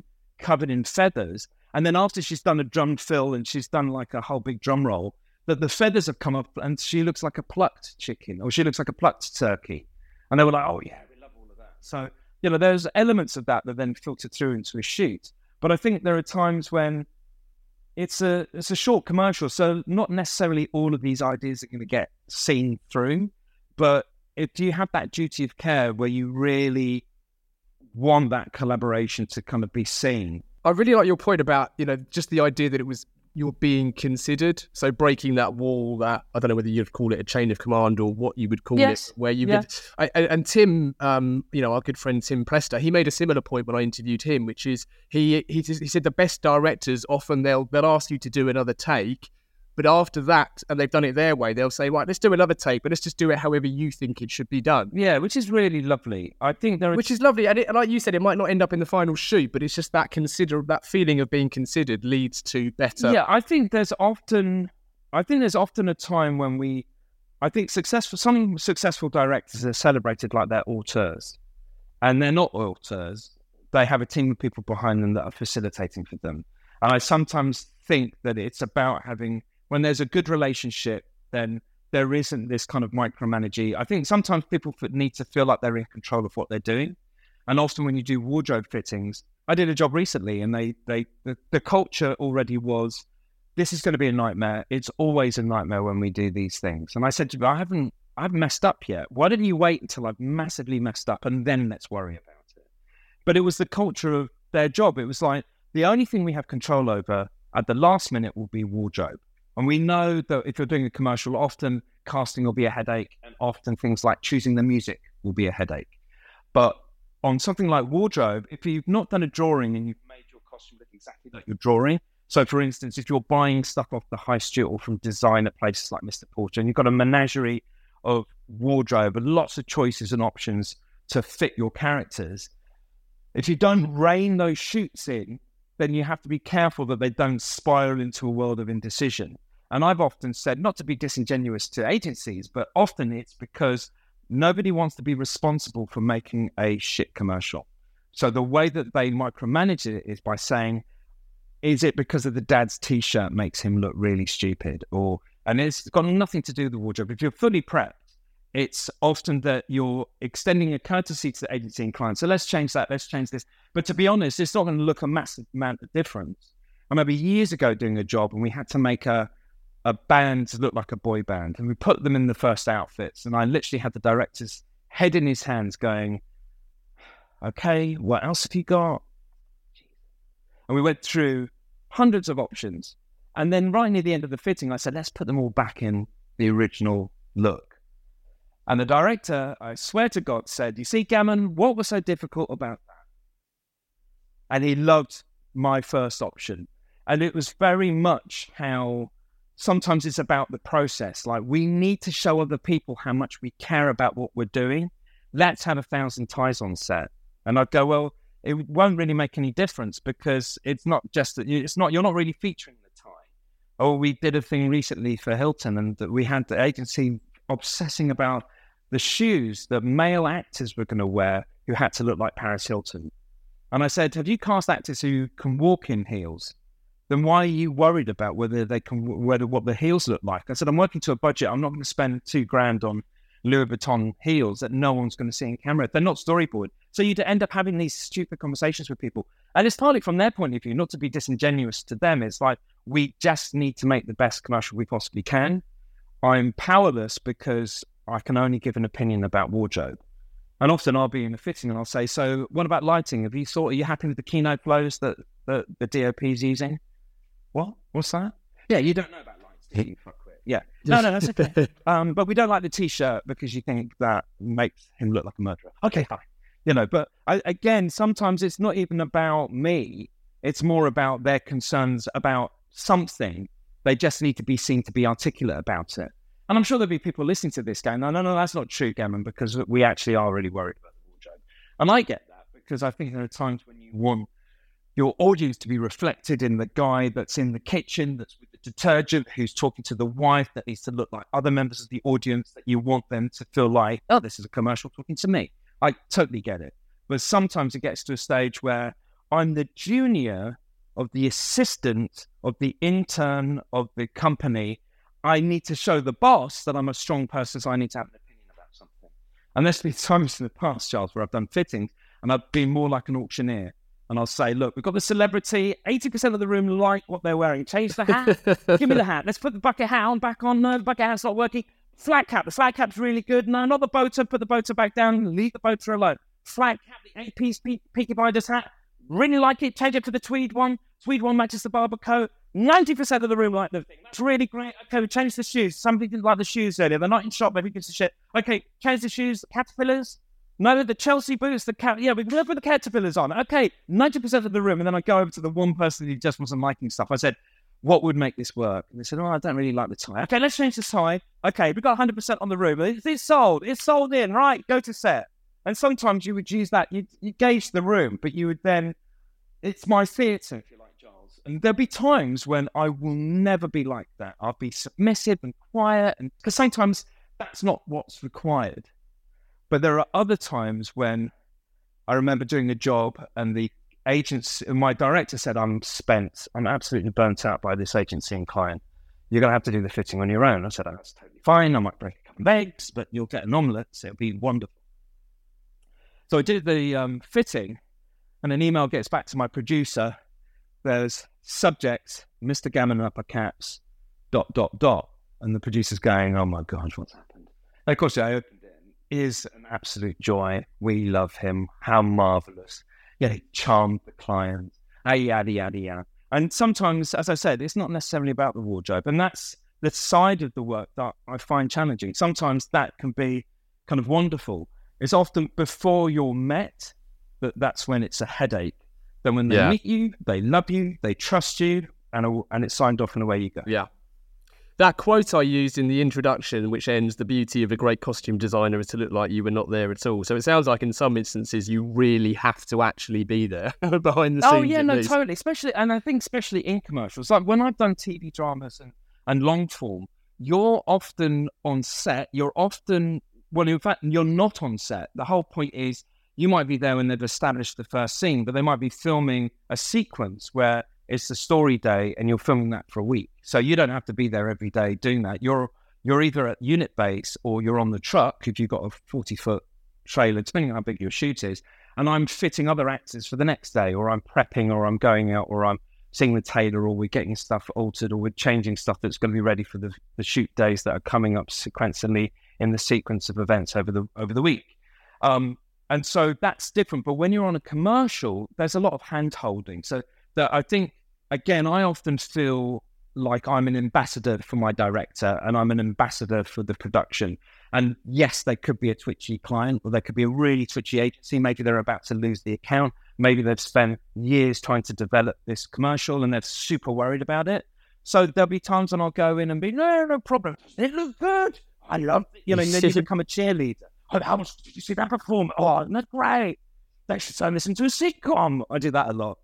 covered in feathers. And then after she's done a drum fill and she's done like a whole big drum roll, that the feathers have come up and she looks like a plucked chicken or she looks like a plucked turkey. And they were like, oh yeah, we love all of that. So, you know, there's elements of that that then filter through into a shoot. But I think there are times when it's a it's a short commercial, so not necessarily all of these ideas are going to get seen through. But if you have that duty of care where you really want that collaboration to kind of be seen. I really like your point about, you know, just the idea that it was you're being considered. So breaking that wall, that I don't know whether you'd call it a chain of command or what you would call yes. it, where you yeah. could. I, and Tim, um, you know, our good friend Tim Plester, he made a similar point when I interviewed him, which is he he he said the best directors often they'll they'll ask you to do another take. But after that, and they've done it their way, they'll say, right, let's do another take, but let's just do it however you think it should be done. Yeah, which is really lovely. I think there are... Which is lovely. And it, like you said, it might not end up in the final shoot, but it's just that consider that feeling of being considered leads to better. Yeah, I think there's often... I think there's often a time when we... I think successful some successful directors are celebrated like they're auteurs. And they're not auteurs. They have a team of people behind them that are facilitating for them. And I sometimes think that it's about having... When there's a good relationship, then there isn't this kind of micromanaging. I think sometimes people need to feel like they're in control of what they're doing. And often when you do wardrobe fittings, I did a job recently and they, they the, the culture already was, this is going to be a nightmare. It's always a nightmare when we do these things. And I said to them, I haven't, I haven't messed up yet. Why didn't you wait until I've massively messed up and then let's worry about it? But it was the culture of their job. It was like, the only thing we have control over at the last minute will be wardrobe. And we know that if you're doing a commercial, often casting will be a headache and often things like choosing the music will be a headache. But on something like wardrobe, if you've not done a drawing and you've made your costume look exactly like your drawing, so for instance, if you're buying stuff off the high street or from designer places like Mister Porter, and you've got a menagerie of wardrobe and lots of choices and options to fit your characters, if you don't rein those shoots in, then you have to be careful that they don't spiral into a world of indecision. And I've often said, not to be disingenuous to agencies, but often it's because nobody wants to be responsible for making a shit commercial. So the way that they micromanage it is by saying, is it because of the dad's t-shirt makes him look really stupid? Or, and it's got nothing to do with the wardrobe. If you're fully prepped, it's often that you're extending a courtesy to the agency and client. So let's change that, let's change this. But to be honest, it's not going to look a massive amount of difference. I remember years ago doing a job and we had to make a, a band to look like a boy band. And we put them in the first outfits. And I literally had the director's head in his hands going, okay, what else have you got? And we went through hundreds of options. And then right near the end of the fitting, I said, let's put them all back in the original look. And the director, I swear to God, said, you see, Gammon, what was so difficult about that? And he loved my first option. And it was very much how sometimes it's about the process. Like, we need to show other people how much we care about what we're doing. Let's have a thousand ties on set. And I'd go, well, it won't really make any difference because it's not just that you, it's not, you're not really featuring the tie. Or we did a thing recently for Hilton and we had the agency obsessing about the shoes that male actors were going to wear who had to look like Paris Hilton. And I said, have you cast actors who can walk in heels? Then why are you worried about whether they can, whether what the heels look like? I said, I'm working to a budget. I'm not going to spend two grand on Louis Vuitton heels that no one's going to see in camera. They're not storyboard. So you'd end up having these stupid conversations with people. And it's partly from their point of view, not to be disingenuous to them. It's like, we just need to make the best commercial we possibly can. I'm powerless because I can only give an opinion about wardrobe. And often I'll be in a fitting and I'll say, so what about lighting? Have you thought, are you happy with the keynote flows that, that the D O P is using? What? What's that? Yeah, you don't know about lights, do you? Fuck it. Yeah. No, no, that's okay. um, but we don't like the t-shirt because you think that makes him look like a murderer. Okay, fine. You know, but I, again, sometimes it's not even about me. It's more about their concerns about something. They just need to be seen to be articulate about it. And I'm sure there'll be people listening to this going, no, no, no, that's not true, Gammon, because we actually are really worried about the wardrobe. And I get that because I think there are times when you want your audience to be reflected in the guy that's in the kitchen, that's with the detergent, who's talking to the wife, that needs to look like other members of the audience, that you want them to feel like, oh, this is a commercial talking to me. I totally get it. But sometimes it gets to a stage where I'm the junior of the assistant of the intern of the company. I need to show the boss that I'm a strong person, so I need to have an opinion about something. And there's been times in the past, Charles, where I've done fittings and I've been more like an auctioneer. And I'll say, look, we've got the celebrity, eighty percent of the room like what they're wearing. Change the hat. Give me the hat. Let's put the bucket hat on back on. No, the bucket hat's not working. Flag cap. The flag cap's really good. No, not the boater. Put the boater back down. Leave the boater alone. Flag cap, the eight-piece Pe- Peaky Blinders hat. Really like it. Change it to the tweed one. Tweed one matches the barber coat. ninety percent of the room like the thing. That's really great. Okay, we change the shoes. Somebody didn't like the shoes earlier. They're not in shop. Maybe gives a shit. Okay, change the shoes. Caterpillars. No, the Chelsea boots, the cat. Yeah, we can put the caterpillars on. Okay, ninety percent of the room. And then I go over to the one person who just wasn't liking stuff. I said, what would make this work? And they said, oh, I don't really like the tie. Okay, let's change the tie. Okay, we've got one hundred percent on the room. It's, it's sold. It's sold in. Right, go to set. And sometimes you would use that. You you gauge the room, but you would then, it's my theatre, if you like, Giles. And there'll be times when I will never be like that. I'll be submissive and quiet. And because sometimes that's not what's required. But there are other times when I remember doing a job and the agency, my director said, I'm spent. I'm absolutely burnt out by this agency and client. You're going to have to do the fitting on your own. I said, oh, that's totally fine. I might break a couple of eggs, but you'll get an omelette. So it'll be wonderful. So I did the um, fitting and an email gets back to my producer. There's subject, Mister Gammon upper caps, dot, dot, dot. And the producer's going, oh my gosh, what's happened? And of course, I opened it. Is an absolute joy. We love him. How marvelous. Yeah, he charmed the client. Ah, yada, yada, yada. And sometimes, as I said, it's not necessarily about the wardrobe. And that's the side of the work that I find challenging. Sometimes that can be kind of wonderful. It's often before you're met that that's when it's a headache. Then when they Yeah. meet you, they love you, they trust you, and, and it's signed off and away you go. Yeah. That quote I used in the introduction, which ends the beauty of a great costume designer is to look like you were not there at all. So it sounds like in some instances you really have to actually be there behind the scenes. Oh yeah, at no, least. totally. Especially, and I think especially in commercials, like when I've done T V dramas and, and long form, you're often on set. You're often, well, in fact, you're not on set. The whole point is you might be there when they've established the first scene, but they might be filming a sequence where it's the story day and you're filming that for a week. So you don't have to be there every day doing that. You're you're either at unit base or you're on the truck if you've got a forty-foot trailer, depending on how big your shoot is. And I'm fitting other actors for the next day, or I'm prepping, or I'm going out, or I'm seeing the tailor, or we're getting stuff altered, or we're changing stuff that's going to be ready for the, the shoot days that are coming up sequentially in the sequence of events over the over the week. Um, and so that's different. But when you're on a commercial, there's a lot of hand-holding. So that I think, again, I often feel like I'm an ambassador for my director and I'm an ambassador for the production. And yes, they could be a twitchy client or there could be a really twitchy agency. Maybe they're about to lose the account. Maybe they've spent years trying to develop this commercial and they're super worried about it. So there'll be times when I'll go in and be, no, no problem. It looks good. I love it. You know, and then you become a cheerleader. Oh, how much did you see that perform? Oh, isn't that great? They should turn this into a sitcom. I do that a lot.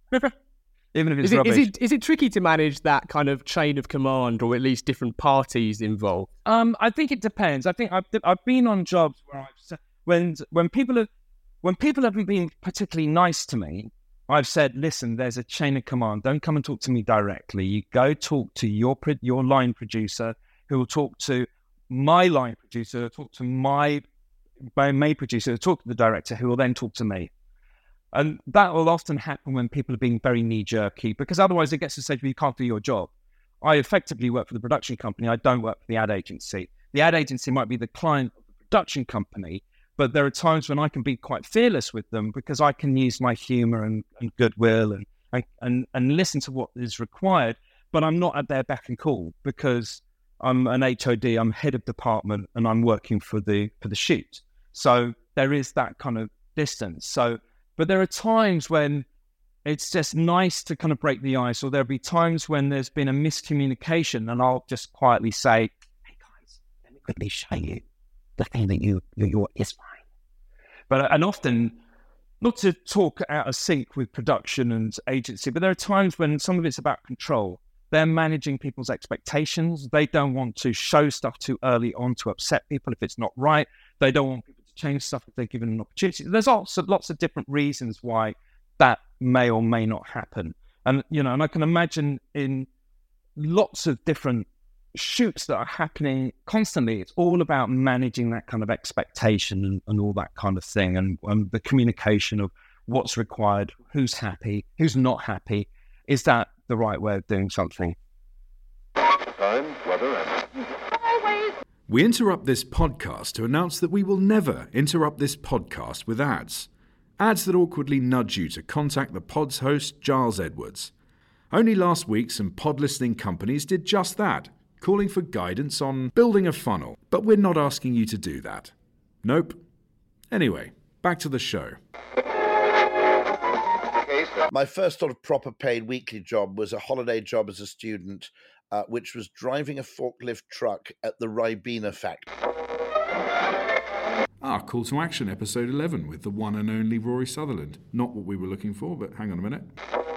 Even if it's is it, rubbish. is it is it tricky to manage that kind of chain of command, or at least different parties involved? Um, I think it depends. I think I've I've been on jobs where I've when when people have when people haven't been particularly nice to me, I've said, listen, there's a chain of command. Don't come and talk to me directly. You go talk to your your line producer, who will talk to my line producer, talk to my my main producer, talk to the director, who will then talk to me. And that will often happen when people are being very knee-jerky, because otherwise it gets to say, well, you can't do your job. I effectively work for the production company. I don't work for the ad agency. The ad agency might be the client of the production company, but there are times when I can be quite fearless with them because I can use my humor and, and goodwill and, and, and, and listen to what is required, but I'm not at their beck and call because I'm an H O D, I'm head of department, and I'm working for the for the shoot. So there is that kind of distance. So But there are times when it's just nice to kind of break the ice, or there'll be times when there's been a miscommunication and I'll just quietly say, hey guys, let me quickly show you the thing that you, you, you is fine. But, and often, not to talk out of sync with production and agency, but there are times when some of it's about control. They're managing people's expectations. They don't want to show stuff too early on to upset people if it's not right. They don't want people to change stuff if they're given an opportunity. There's lots of, lots of different reasons why that may or may not happen. And, you know, and I can imagine in lots of different shoots that are happening constantly, it's all about managing that kind of expectation and, and all that kind of thing, and, and the communication of what's required, who's happy, who's not happy. Is that the right way of doing something? Time, weather, and... We interrupt this podcast to announce that we will never interrupt this podcast with ads. Ads that awkwardly nudge you to contact the pod's host, Giles Edwards. Only last week, some pod listening companies did just that, calling for guidance on building a funnel. But we're not asking you to do that. Nope. Anyway, back to the show. My first sort of proper paid weekly job was a holiday job as a student, uh, which was driving a forklift truck at the Ribena factory. Ah, Call to Action, episode eleven, with the one and only Rory Sutherland. Not what we were looking for, but hang on a minute.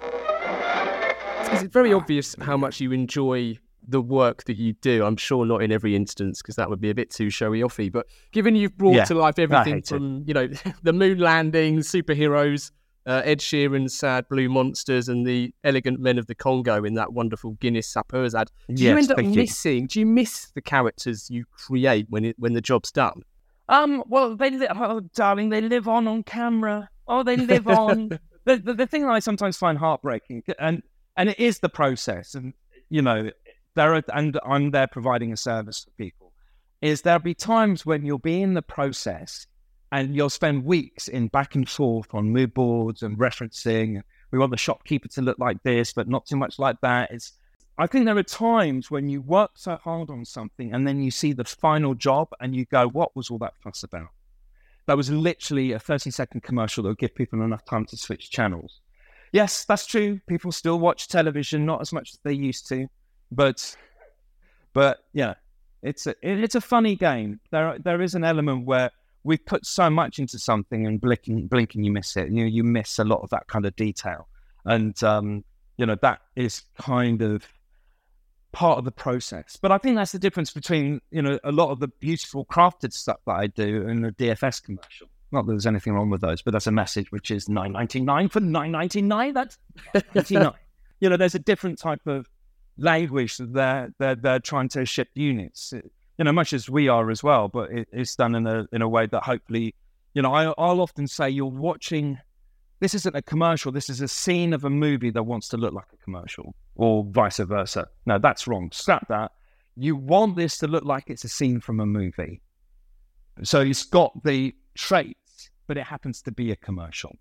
Is it very ah, obvious how much you enjoy the work that you do? I'm sure not in every instance, because that would be a bit too showy offy. But given you've brought Yeah, to life everything hate from, you know, the moon landings, superheroes, uh, Ed Sheeran's Sad Blue Monsters, and the Elegant Men of the Congo in that wonderful Guinness Sapeurs ad, do you Yes, end up thank you. missing? Do you miss the characters you create when it when the job's done? Um, well, they li- oh, darling, they live on on camera. Oh, they live on. the, the the thing that I sometimes find heartbreaking, and and it is the process, and you know, there are, and I'm there providing a service for people. Is there'll be times when you'll be in the process, and you'll spend weeks in back and forth on mood boards and referencing. We want the shopkeeper to look like this, but not too much like that. It's I think there are times when you work so hard on something and then you see the final job and you go, what was all that fuss about? That was literally a thirty second commercial that would give people enough time to switch channels. Yes, that's true. People still watch television, not as much as they used to. But, but yeah, it's a, it, it's a funny game. There, there is an element where we put so much into something and blinking, blinking you miss it. You know, you miss a lot of that kind of detail. And, um, you know, that is kind of part of the process. But I think that's the difference between, you know, a lot of the beautiful crafted stuff that I do and the D F S commercial. Not that there's anything wrong with those, but that's a message which is nine ninety-nine for nine ninety-nine. That's ninety-nine. You know, there's a different type of language that they're, they're, they're trying to ship units, you know, much as we are as well, but it, it's done in a in a way that hopefully, you know, I, I'll often say you're watching, this isn't a commercial, this is a scene of a movie that wants to look like a commercial, or vice versa. No, that's wrong. Scrap that. You want this to look like it's a scene from a movie. So it's got the traits, but it happens to be a commercial.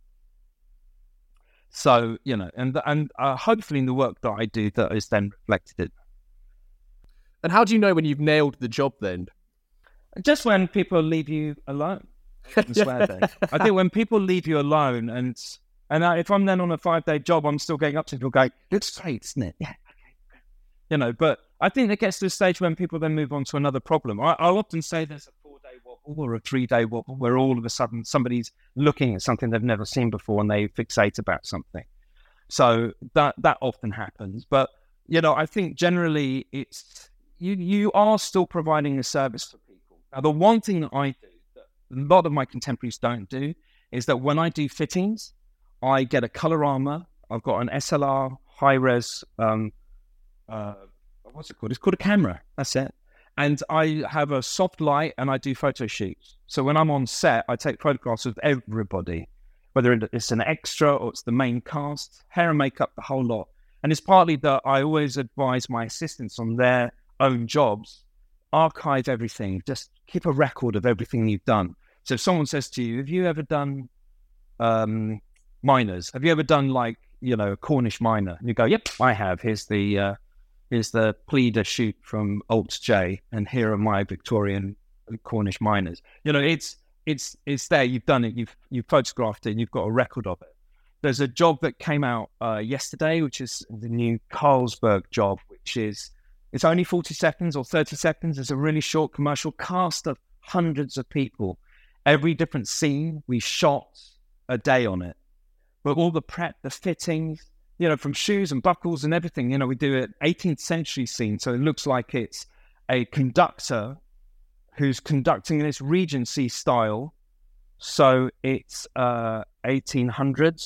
So, you know, and and uh, hopefully in the work that I do, that is then reflected in. And how do you know when you've nailed the job then? Just when people leave you alone. I swear they. I think when people leave you alone, and and I, if I'm then on a five day job, I'm still going up to people going, looks great, isn't it? Yeah, okay, okay. You know, but I think it gets to a stage when people then move on to another problem. I, I'll often say there's a four day wobble or a three day wobble where all of a sudden somebody's looking at something they've never seen before and they fixate about something. So that that often happens. But, you know, I think generally it's, you, you are still providing a service for people. Now, the one thing that I do, a lot of my contemporaries don't do, is that when I do fittings, I get a Colorama. I've got an S L R high-res, um, uh, what's it called? It's called a camera. That's it. And I have a soft light and I do photo shoots. So when I'm on set, I take photographs of everybody, whether it's an extra or it's the main cast, hair and makeup, the whole lot. And it's partly that I always advise my assistants on their own jobs, archive everything, just keep a record of everything you've done. So if someone says to you, have you ever done um, miners? Have you ever done like, you know, a Cornish miner? And you go, yep, I have. Here's the uh, here's the pleader shoot from Alt J, and here are my Victorian Cornish miners. You know, it's it's it's there. You've done it. You've you've photographed it. And you've got a record of it. There's a job that came out uh, yesterday, which is the new Carlsberg job, which is it's only forty seconds or thirty seconds. It's a really short commercial cast of hundreds of people. Every different scene, we shot a day on it. But all the prep, the fittings, you know, from shoes and buckles and everything, you know, we do an eighteenth century scene. So it looks like it's a conductor who's conducting in this Regency style. So it's uh, eighteen hundreds,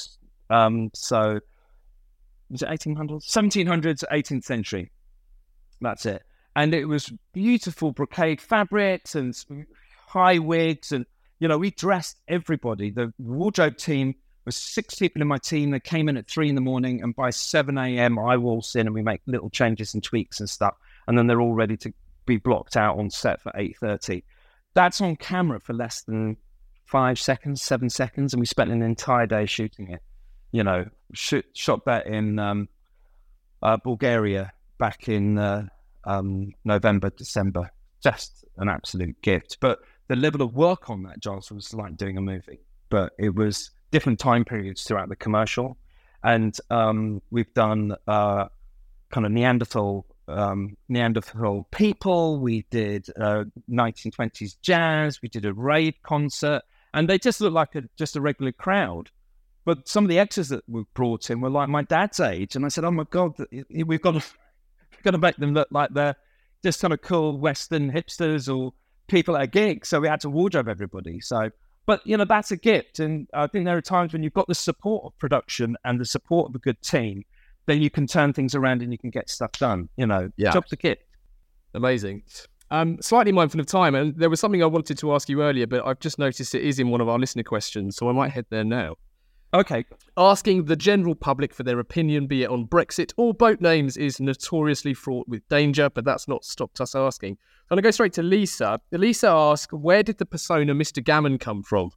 Um, so was it eighteen hundreds? seventeen hundreds, eighteenth century. That's it. And it was beautiful brocade fabrics and high wigs. And, you know, we dressed everybody. The wardrobe team was six people in my team. They came in at three in the morning. And by seven a.m., I waltz in and we make little changes and tweaks and stuff. And then they're all ready to be blocked out on set for eight thirty. That's on camera for less than five seconds, seven seconds. And we spent an entire day shooting it. You know, shoot, shot that in um, uh, Bulgaria back in uh, um, November, December. Just an absolute gift. But the level of work on that, Giles, was like doing a movie. But it was different time periods throughout the commercial. And um, we've done uh, kind of Neanderthal um, Neanderthal people. We did uh, nineteen twenties jazz. We did a rave concert. And they just looked like a, just a regular crowd. But some of the extras that were brought in were like my dad's age. And I said, oh, my God, we've got to, we've got to make them look like they're just kind of cool Western hipsters or people at a gig. So we had to wardrobe everybody. So, but, you know, that's a gift. And I think there are times when you've got the support of production and the support of a good team, then you can turn things around and you can get stuff done. You know, yeah. Job's a gift. Amazing. Um, slightly mindful of time, and there was something I wanted to ask you earlier, but I've just noticed it is in one of our listener questions, so I might head there now. Okay. Asking the general public for their opinion, be it on Brexit or boat names, is notoriously fraught with danger, but that's not stopped us asking. I'm going to go straight to Lisa. Lisa asks, where did the persona Mister Gammon come from?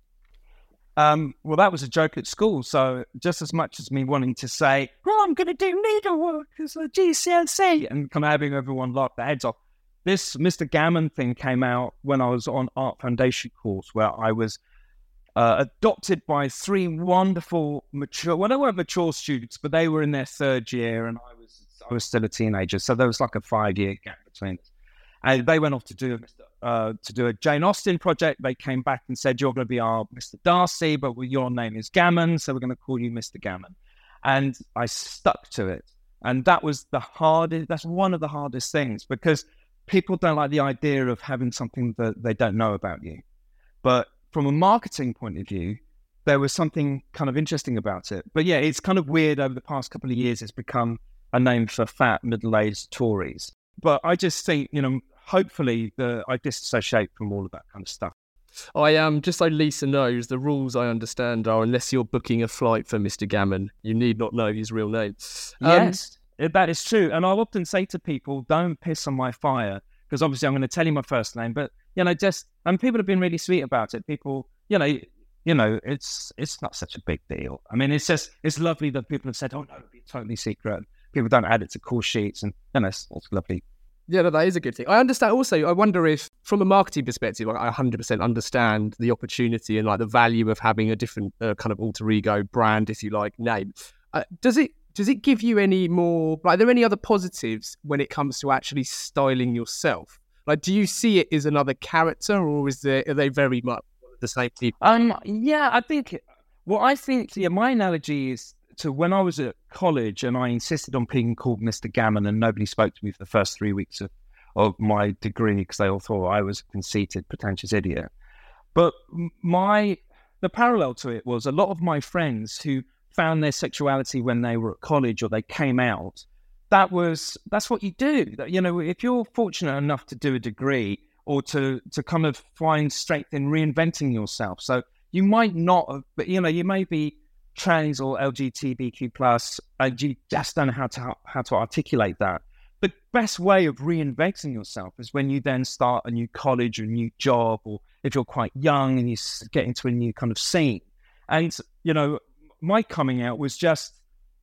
Um, well, that was a joke at school. So just as much as me wanting to say, oh, I'm going to do needlework as a G C S E, and kind of having everyone laugh their heads off, this Mister Gammon thing came out when I was on Art Foundation course, where I was Uh, adopted by three wonderful mature, well, they weren't mature students, but they were in their third year, and I was I was still a teenager, so there was like a five year gap between us. And they went off to do uh, to do a Jane Austen project. They came back and said, "You're going to be our Mister Darcy, but your name is Gammon, so we're going to call you Mister Gammon." And I stuck to it, and that was the hardest. That's one of the hardest things, because people don't like the idea of having something that they don't know about you, but from a marketing point of view, there was something kind of interesting about it. But yeah, it's kind of weird over the past couple of years. It's become a name for fat, middle-aged Tories. But I just think, you know, hopefully the, I disassociate from all of that kind of stuff. I am, um, just so Lisa knows, the rules I understand are, unless you're booking a flight for Mister Gammon, you need not know his real name. Um, yes, that is true. And I'll often say to people, don't piss on my fire, because obviously I'm going to tell you my first name, but you know, just, and people have been really sweet about it. People, you know, you know, it's it's not such a big deal. I mean, it's just, it's lovely that people have said, oh no, it'll be totally secret. People don't add it to call sheets, and you know, it's, it's lovely. Yeah, no, that is a good thing. I understand also, I wonder if, from a marketing perspective, I one hundred percent understand the opportunity and like the value of having a different uh, kind of alter ego brand, if you like, name. Uh, does it does it give you any more, like, are there any other positives when it comes to actually styling yourself? Like, do you see it as another character, or is there, are they very much the same people? Um, yeah, I think, well, I think, yeah, my analogy is to when I was at college and I insisted on being called Mister Gammon, and nobody spoke to me for the first three weeks of, of my degree because they all thought I was a conceited, pretentious idiot. But my, the parallel to it was a lot of my friends who found their sexuality when they were at college or they came out, that was, that's what you do. You know, if you're fortunate enough to do a degree or to, to kind of find strength in reinventing yourself. So you might not have, but you know, you may be trans or L G B T Q plus, and you just don't know how to, how to articulate that. The best way of reinventing yourself is when you then start a new college or a new job, or if you're quite young and you get into a new kind of scene. And, you know, my coming out was just,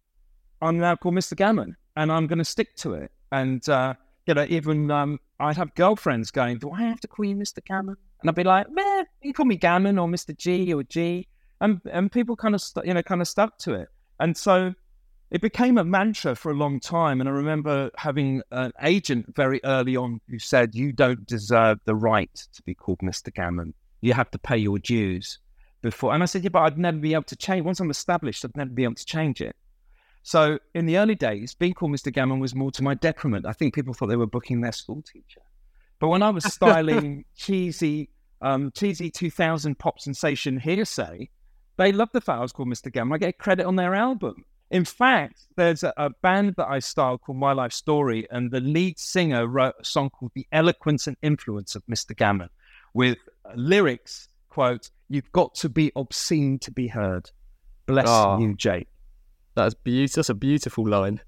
I'm now called Mister Gammon, and I'm going to stick to it. And, uh, you know, even um, I'd have girlfriends going, do I have to call you Mister Gammon? And I'd be like, meh, you can call me Gammon or Mister G or G. And and people kind of, st- you know, kind of stuck to it. And so it became a mantra for a long time. And I remember having an agent very early on who said, you don't deserve the right to be called Mister Gammon. You have to pay your dues before. And I said, yeah, but I'd never be able to change. Once I'm established, I'd never be able to change it. So in the early days, being called Mister Gammon was more to my detriment. I think people thought they were booking their school teacher. But when I was styling cheesy, um, cheesy two thousand pop sensation Hearsay, They love the fact I was called Mister Gammon. I get credit on their album. In fact, there's a, a band that I started called My Life Story, and the lead singer wrote a song called The Eloquence and Influence of Mister Gammon, with lyrics, quote, "You've got to be obscene to be heard. Bless Oh. you, Jake." That's beautiful. That's a beautiful line.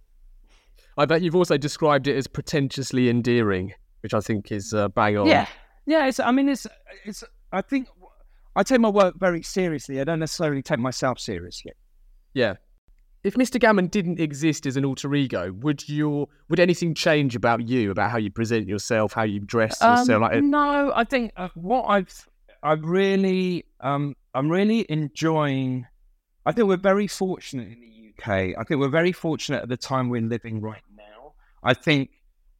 I bet you've also described it as pretentiously endearing, which I think is uh, bang on. Yeah, yeah. It's. I mean, it's. It's. I think I take my work very seriously. I don't necessarily take myself seriously. Yeah. If Mister Gammon didn't exist as an alter ego, would your would anything change about you, about how you present yourself, how you dress yourself? Um, Like, no, I think uh, what I've, I've really, um, I'm really enjoying. I think we're very fortunate in the U K. I think we're very fortunate at the time we're living right now. I think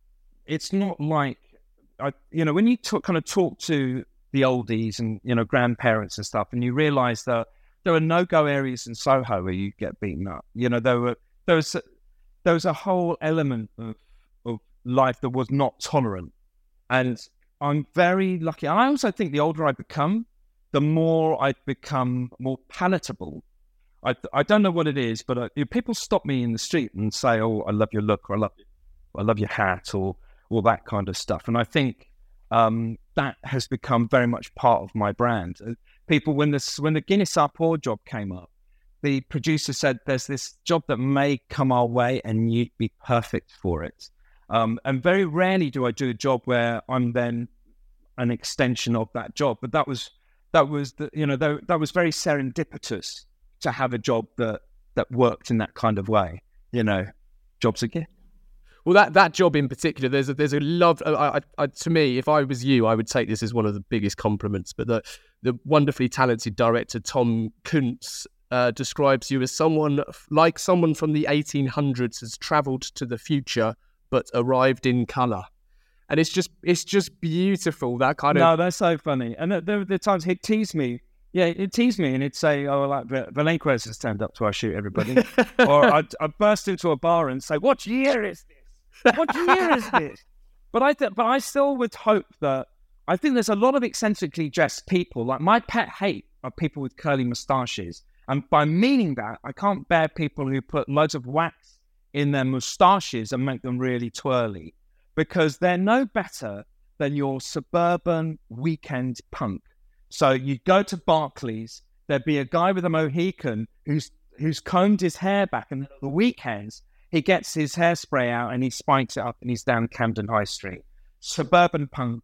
it's not like, I, you know, when you talk, kind of talk to the oldies and, you know, grandparents and stuff, and you realise that there are no-go areas in Soho where you get beaten up. You know, there were there was there was a whole element of of life that was not tolerant, and I'm very lucky. And I also think the older I become, the more I become more palatable. I I don't know what it is, but I, if people stop me in the street and say, "Oh, I love your look," or "I love I love your hat," or all that kind of stuff, and I think um, that has become very much part of my brand. People, when this when the Guinness Our Poor job came up, the producer said, "There's this job that may come our way, and you'd be perfect for it." Um, and very rarely do I do a job where I'm then an extension of that job. But that was that was the you know that, that was very serendipitous to have a job that that worked in that kind of way. You know, jobs again. well, that, that job in particular, there's a there's a love. I, I, I, to me, if I was you, I would take this as one of the biggest compliments. But the the wonderfully talented director Tom Kuntz uh, describes you as someone like someone from the eighteen hundreds has travelled to the future but arrived in colour, and it's just it's just beautiful. That kind of No, that's so funny. And there, there were the times he'd tease me. Yeah, he'd tease me and he'd say, "Oh, like Valenquez has turned up to our shoot, everybody." Or I'd, I'd burst into a bar and say, "What year is this? What year is this?" But I, th- but I still would hope that. I think there's a lot of eccentrically dressed people. Like my pet hate are people with curly moustaches, and by meaning that, I can't bear people who put loads of wax in their moustaches and make them really twirly, because they're no better than your suburban weekend punk. So you go to Barclays, there'd be a guy with a Mohican who's who's combed his hair back, and at the weekends he gets his hairspray out and he spikes it up and he's down Camden High Street. Suburban punk,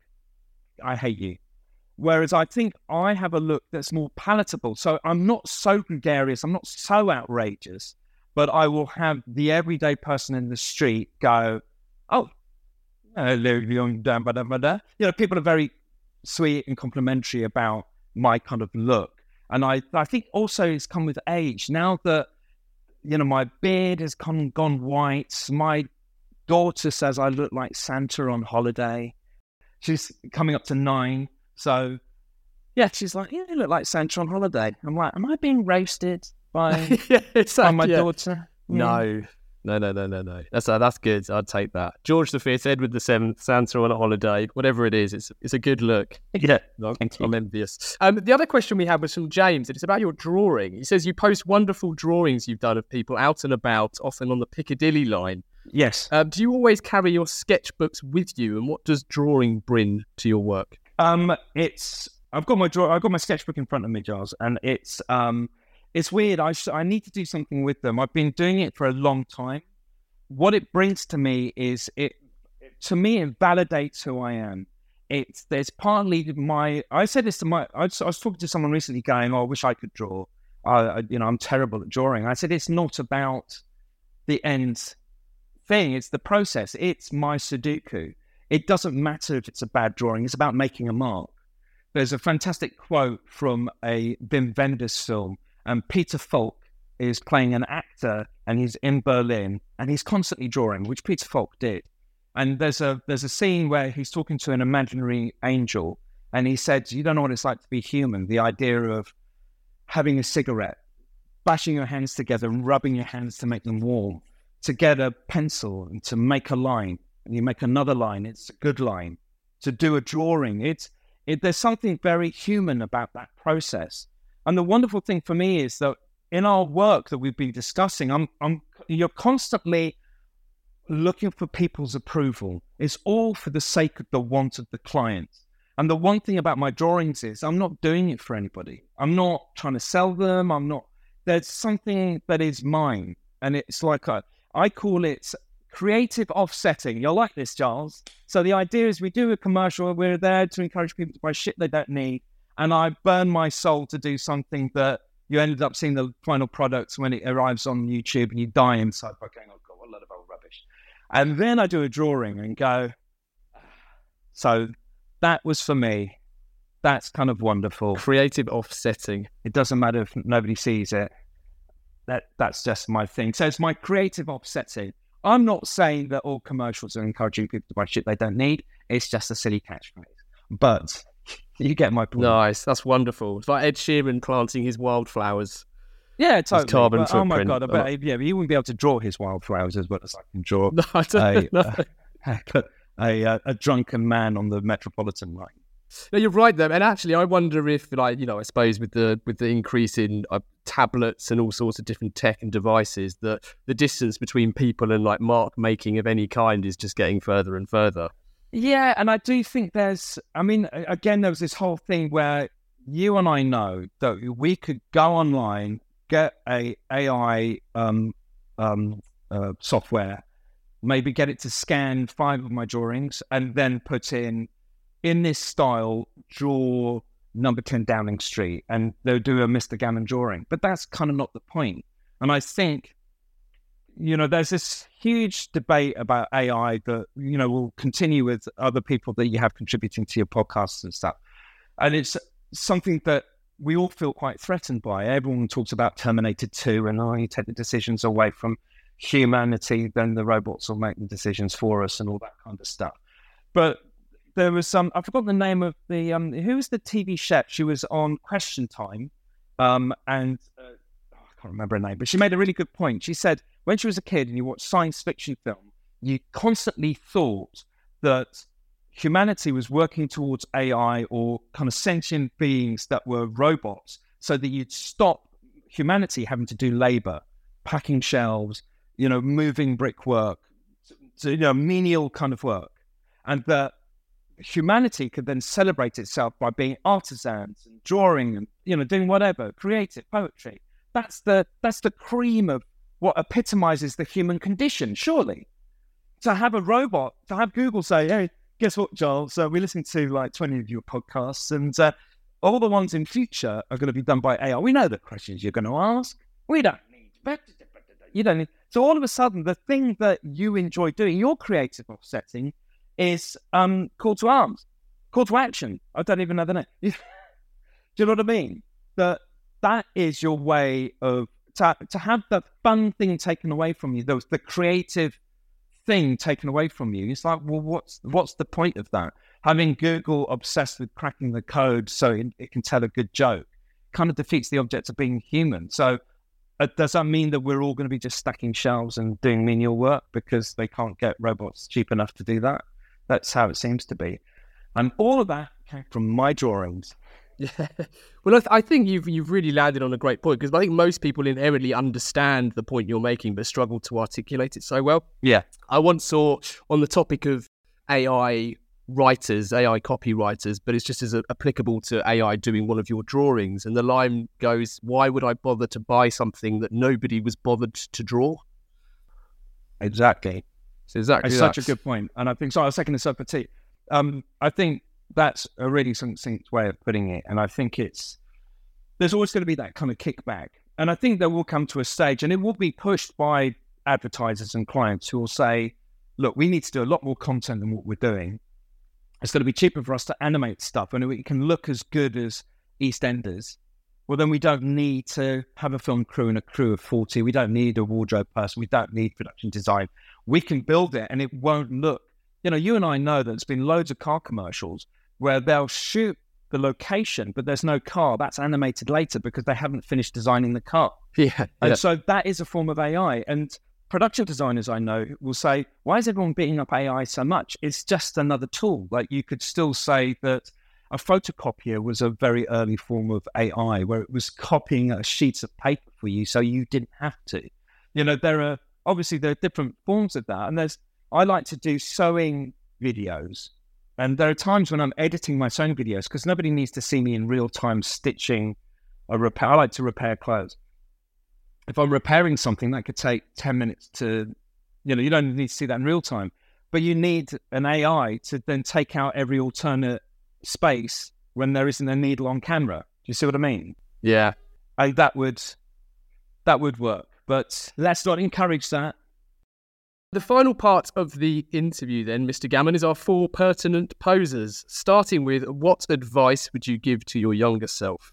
I hate you. Whereas I think I have a look that's more palatable. So I'm not so gregarious, I'm not so outrageous, but I will have the everyday person in the street go, "Oh, hello, young da ba da ba da." You know, people are very sweet and complimentary about my kind of look. And I, I think also it's come with age. Now that, you know, my beard has come, gone white, my daughter says I look like Santa on holiday. She's coming up to nine. So, yeah, she's like, "Yeah, you look like Santa on holiday." I'm like, am I being roasted by, yeah, exactly, by my yeah. daughter? No, no, no, no, no, no. That's uh, that's good. I'd take that. George the Fifth, Edward the Seventh, Santa on a holiday, whatever it is, it's it's a good look. Yeah, I'm, thank you. I'm envious. Um, the other question we had was from James, and it's about your drawing. He says you post wonderful drawings you've done of people out and about, often on the Piccadilly line. Yes. Um, do you always carry your sketchbooks with you, and what does drawing bring to your work? Um, it's I've got my draw. I've got my sketchbook in front of me, Giles, and it's um, it's weird. I sh- I need to do something with them. I've been doing it for a long time. What it brings to me is it, to me, it validates who I am. It's there's partly my. I said this to my. I was, I was talking to someone recently, going, "Oh, I wish I could draw." Uh, you know, I'm terrible at drawing. I said it's not about the end thing. It's the process. It's my Sudoku. It doesn't matter if it's a bad drawing. It's about making a mark. There's a fantastic quote from a Wim Wenders film, and Peter Falk is playing an actor, and he's in Berlin, and he's constantly drawing, which Peter Falk did. And there's a there's a scene where he's talking to an imaginary angel, and he said, "You don't know what it's like to be human." The idea of having a cigarette, bashing your hands together, and rubbing your hands to make them warm, to get a pencil and to make a line. And you make another line, it's a good line. To do a drawing, it's it, there's something very human about that process. And the wonderful thing for me is that in our work that we've been discussing, I'm, I'm, you're constantly looking for people's approval. It's all for the sake of the want of the client. And the one thing about my drawings is I'm not doing it for anybody. I'm not trying to sell them. I'm not, there's something that is mine. And it's like, a, I call it creative offsetting. You'll like this, Giles. So the idea is we do a commercial. We're there to encourage people to buy shit they don't need. And I burn my soul to do something that you ended up seeing the final product when it arrives on YouTube and you die inside by going, oh God, what a load of old rubbish. And then I do a drawing and go, so that was for me. That's kind of wonderful. Creative offsetting. It doesn't matter if nobody sees it. That That's just my thing. So it's my creative offsetting. I'm not saying that all commercials are encouraging people to buy shit they don't need. It's just a silly catchphrase. But you get my point. Nice. That's wonderful. It's like Ed Sheeran planting his wildflowers. Yeah, totally. Carbon but, oh my footprint. God, I bet, yeah, but he wouldn't be able to draw his wildflowers as well as I can draw No, I don't a, know. a, a, a, a drunken man on the Metropolitan line. No, you're right though, and actually, I wonder if, like, you know, I suppose with the with the increase in uh, tablets and all sorts of different tech and devices, that the distance between people and like mark making of any kind is just getting further and further. Yeah, and I do think there's, I mean, again, there was this whole thing where you and I know that we could go online, get a AI um, um, uh, software, maybe get it to scan five of my drawings, and then put in, in this style, draw number ten Downing Street, and they'll do a Mister Gammon drawing. But that's kind of not the point. And I think, you know, there's this huge debate about A I that, you know, will continue with other people that you have contributing to your podcasts and stuff. And it's something that we all feel quite threatened by. Everyone talks about Terminator two and, oh, you take the decisions away from humanity, then the robots will make the decisions for us and all that kind of stuff. But there was some, I forgot the name of the, um, who was the T V chef? She was on Question Time, um, and uh, oh, I can't remember her name, but she made a really good point. She said, when she was a kid and you watched science fiction film, you constantly thought that humanity was working towards A I or kind of sentient beings that were robots, so that you'd stop humanity having to do labor, packing shelves, you know, moving brickwork, so, you know, menial kind of work. And that humanity could then celebrate itself by being artisans and drawing and, you know, doing whatever, creative poetry. That's the that's the cream of what epitomizes the human condition, surely. To have a robot, to have Google say, hey, guess what, Giles? So we're listening to like twenty of your podcasts, and uh, all the ones in future are going to be done by A I. We know the questions you're going to ask. We don't need, you don't need. So all of a sudden, the thing that you enjoy doing, your creative offsetting, is um, call to arms, call to action. I don't even know the name. Do you know what I mean? That that is your way of, to, to have the fun thing taken away from you, the, the creative thing taken away from you. It's like, well, what's what's the point of that? Having Google obsessed with cracking the code so it, it can tell a good joke kind of defeats the object of being human. So uh, does that mean that we're all going to be just stacking shelves and doing menial work because they can't get robots cheap enough to do that? That's how it seems to be. And all of that came from my drawings. Yeah. Well, I, th- I think you've you've really landed on a great point, because I think most people inherently understand the point you're making but struggle to articulate it so well. Yeah. I once saw, on the topic of A I writers, A I copywriters, but it's just as a- applicable to A I doing one of your drawings, and the line goes, why would I bother to buy something that nobody was bothered to draw? Exactly. So exactly It's that. such a good point. And I think, so I was second this up for tea. Um, I think that's a really succinct way of putting it. And I think it's, there's always going to be that kind of kickback. And I think that will come to a stage, and it will be pushed by advertisers and clients who will say, look, we need to do a lot more content than what we're doing. It's going to be cheaper for us to animate stuff, and it can look as good as EastEnders. Well, then we don't need to have a film crew and a crew of forty. We don't need a wardrobe person. We don't need production design. We can build it and it won't look, you know, you and I know that there's been loads of car commercials where they'll shoot the location, but there's no car. That's animated later because they haven't finished designing the car. Yeah. And yeah. so that is a form of A I. And production designers I know will say, why is everyone beating up A I so much? It's just another tool. Like, you could still say that a photocopier was a very early form of A I where it was copying a sheets of paper for you so you didn't have to. You know, there are obviously there are different forms of that. And there's, I like to do sewing videos. And there are times when I'm editing my sewing videos because nobody needs to see me in real time stitching a repair. I like to repair clothes. If I'm repairing something, that could take ten minutes to, you know, you don't need to see that in real time. But you need an A I to then take out every alternate space when there isn't a needle on camera. Do you see what I mean? Yeah. I, that would that would work. But let's not encourage that. The final part of the interview then, Mister Gammon, is our four pertinent posers, starting with what advice would you give to your younger self?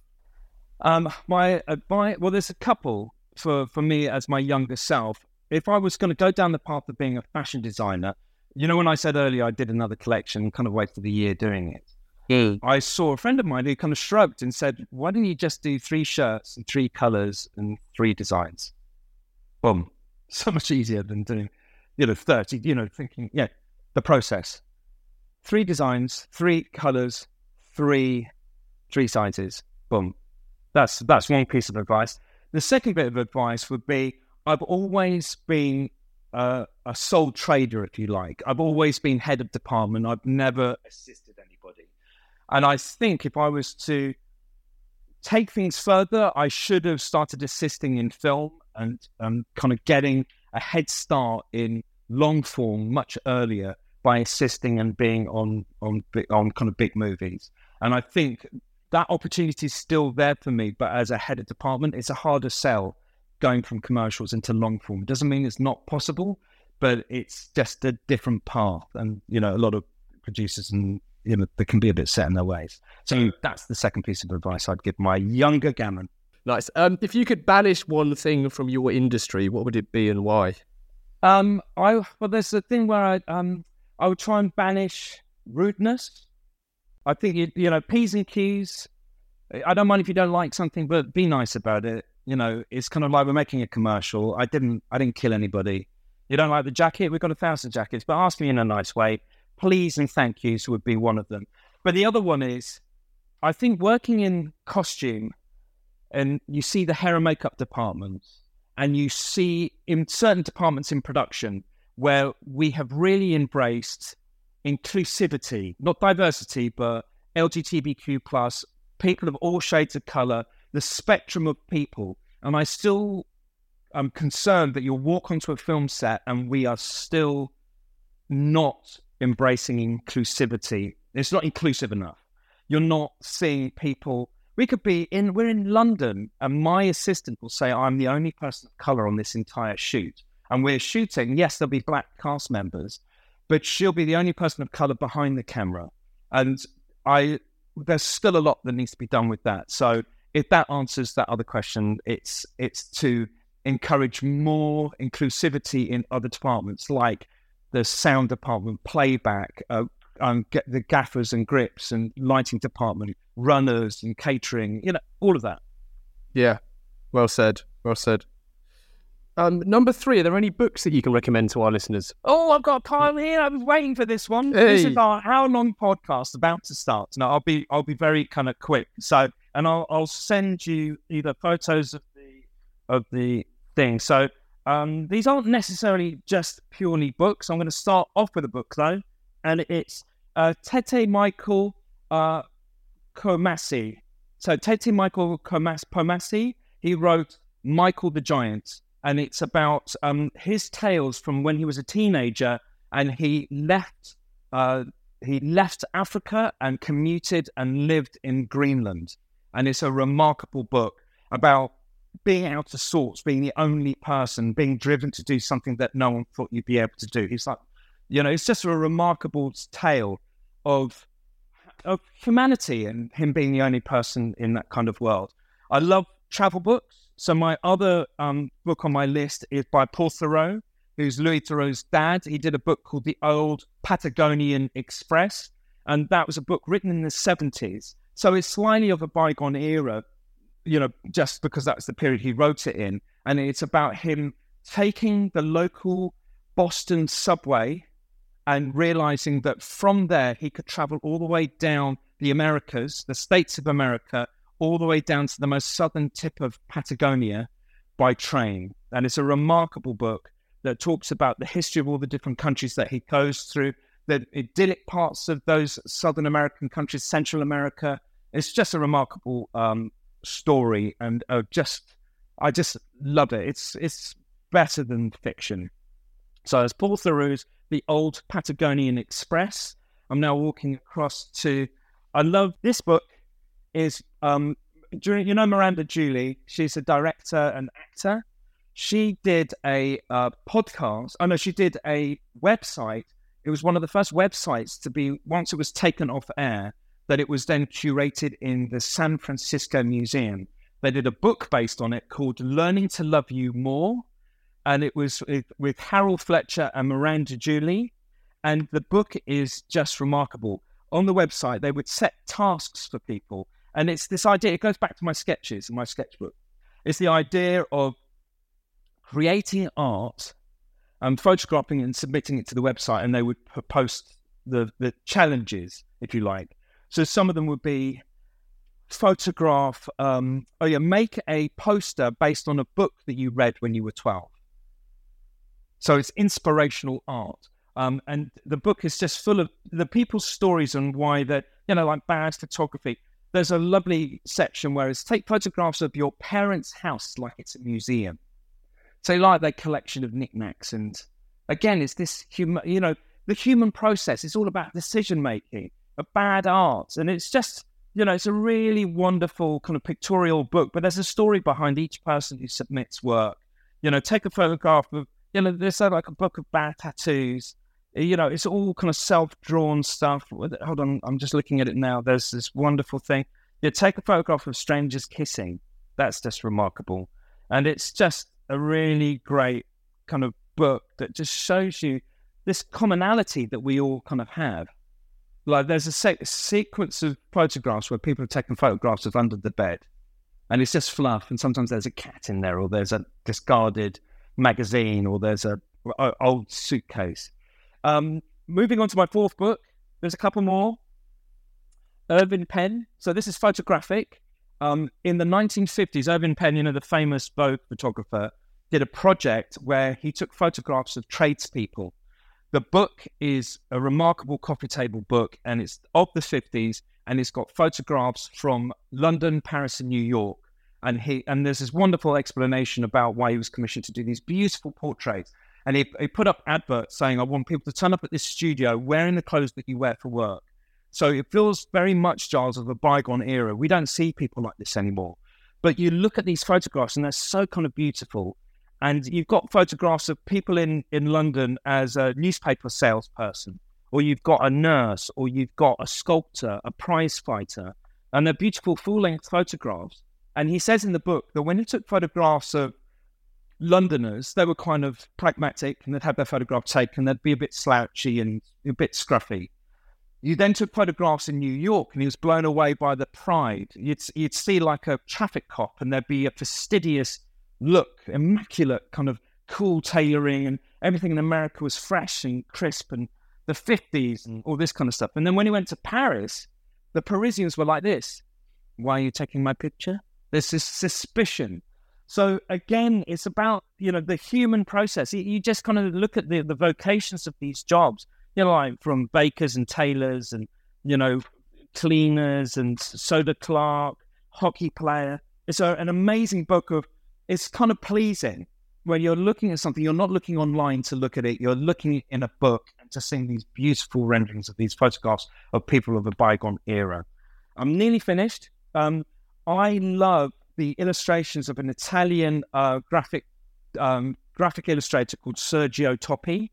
Um, my advice, well, there's a couple for, for me as my younger self. If I was going to go down the path of being a fashion designer, you know, when I said earlier I did another collection, kind of wasted a year doing it. Mm. I saw a friend of mine who kind of shrugged and said, why don't you just do three shirts and three colours and three designs? Boom. So much easier than doing, you know, thirty, you know, thinking, yeah, the process. Three designs, three colours, three, three sizes. Boom. That's, that's one piece of advice. The second bit of advice would be, I've always been uh, a sole trader, if you like. I've always been head of department. I've never assisted anybody. And I think if I was to take things further, I should have started assisting in film and um, kind of getting a head start in long form much earlier by assisting and being on on on kind of big movies. And I think that opportunity is still there for me, but as a head of department, it's a harder sell going from commercials into long form. It doesn't mean it's not possible, but it's just a different path. And, you know, a lot of producers and, you know, they can be a bit set in their ways. So that's the second piece of advice I'd give my younger Gammon. Nice. Um, if you could banish one thing from your industry, what would it be and why? Um, I well, there's a thing where I um I would try and banish rudeness. I think you you know P's and Q's. I don't mind if you don't like something, but be nice about it. You know, it's kind of like we're making a commercial. I didn't I didn't kill anybody. You don't like the jacket? We've got a thousand jackets, but ask me in a nice way. Please and thank yous would be one of them. But the other one is, I think working in costume, and you see the hair and makeup departments, and you see in certain departments in production where we have really embraced inclusivity, not diversity, but L G B T Q plus, people of all shades of colour, the spectrum of people. And I still am concerned that you'll walk onto a film set and we are still not embracing inclusivity. It's not inclusive enough. You're not seeing people. We could be in, we're in London and my assistant will say, I'm the only person of colour on this entire shoot. And we're shooting, yes, there'll be black cast members, but she'll be the only person of colour behind the camera. And I, there's still a lot that needs to be done with that. So if that answers that other question, it's it's to encourage more inclusivity in other departments, like the sound department, playback, uh, um, get the gaffers and grips and lighting department, runners and catering, you know, all of that. Yeah, well said, well said. Um, number three, are there any books that you can recommend to our listeners? Oh, I've got a pile here. I was waiting for this one. Hey. This is our how-long podcast about to start. No, I'll be I'll be very kind of quick. So, and I'll I'll send you either photos of the of the thing. So, um, these aren't necessarily just purely books. I'm going to start off with a book though, and it's uh, Tete Michael uh, Pomasi. So, Tete Michael Pomasi. He wrote Michael the Giant. And it's about um, his tales from when he was a teenager and he left uh, he left Africa and commuted and lived in Greenland. And it's a remarkable book about being out of sorts, being the only person, being driven to do something that no one thought you'd be able to do. He's like, you know, it's just a remarkable tale of of humanity and him being the only person in that kind of world. I love travel books. So my other um, book on my list is by Paul Theroux, who's Louis Theroux's dad. He did a book called The Old Patagonian Express, and that was a book written in the seventies. So it's slightly of a bygone era, you know, just because that's the period he wrote it in. And it's about him taking the local Boston subway and realizing that from there he could travel all the way down the Americas, the states of America, all the way down to the most southern tip of Patagonia by train. And it's a remarkable book that talks about the history of all the different countries that he goes through, the idyllic parts of those Southern American countries, Central America. It's just a remarkable um, story, and uh, just I just love it. It's it's better than fiction. So as Paul Theroux's The Old Patagonian Express, I'm now walking across to, I love this book, is, um, during, you know Miranda Julie, she's a director and actor. She did a uh, podcast, oh no, she did a website. It was one of the first websites to be, once it was taken off air, that it was then curated in the San Francisco Museum. They did a book based on it called Learning to Love You More. And it was with, with Harold Fletcher and Miranda Julie. And the book is just remarkable. On the website, they would set tasks for people. And it's this idea, it goes back to my sketches and my sketchbook. It's the idea of creating art and photographing and submitting it to the website, and they would post the, the challenges, if you like. So some of them would be photograph, um, oh yeah, make a poster based on a book that you read when you were twelve. So it's inspirational art. Um, and the book is just full of the people's stories and why that, you know, like bad photography. There's a lovely section where it's take photographs of your parents' house like it's a museum. So like their collection of knickknacks. And again, it's this human, you know, the human process. It's all about decision-making, of bad art. And it's just, you know, it's a really wonderful kind of pictorial book, but there's a story behind each person who submits work. You know, take a photograph of, you know, there's like a book of bad tattoos. You know, it's all kind of self-drawn stuff. Hold on, I'm just looking at it now. There's this wonderful thing. You take a photograph of strangers kissing. That's just remarkable. And it's just a really great kind of book that just shows you this commonality that we all kind of have. Like there's a se- sequence of photographs where people have taken photographs of under the bed. And it's just fluff. And sometimes there's a cat in there, or there's a discarded magazine, or there's a, a old suitcase. Um, moving on to my fourth book, there's a couple more. Irving Penn. So this is photographic. Um, in the nineteen fifties, Irving Penn, you know, the famous Vogue photographer, did a project where he took photographs of tradespeople. The book is a remarkable coffee table book, and it's of the fifties, and it's got photographs from London, Paris, and New York. And he and there's this wonderful explanation about why he was commissioned to do these beautiful portraits. And he, he put up adverts saying, I want people to turn up at this studio wearing the clothes that you wear for work. So it feels very much, Giles, of a bygone era. We don't see people like this anymore. But you look at these photographs and they're so kind of beautiful. And you've got photographs of people in, in London as a newspaper salesperson, or you've got a nurse, or you've got a sculptor, a prize fighter. And they're beautiful full-length photographs. And he says in the book that when he took photographs of Londoners, they were kind of pragmatic, and they'd have their photograph taken, they'd be a bit slouchy and a bit scruffy. You then took photographs in New York, and he was blown away by the pride. You'd, you'd see like a traffic cop, and there'd be a fastidious look, immaculate kind of cool tailoring, and everything in America was fresh and crisp, and the fifties and all this kind of stuff. And then when he went to Paris, the Parisians were like this. Why are you taking my picture? There's this suspicion. So again, it's about, you know, the human process. You just kind of look at the, the vocations of these jobs, you know, like from bakers and tailors and, you know, cleaners and soda clerk, hockey player. It's a, an amazing book of, it's kind of pleasing when you're looking at something, you're not looking online to look at it. You're looking in a book and just seeing these beautiful renderings of these photographs of people of a bygone era. I'm nearly finished. Um, I love the illustrations of an Italian uh, graphic um, graphic illustrator called Sergio Toppi.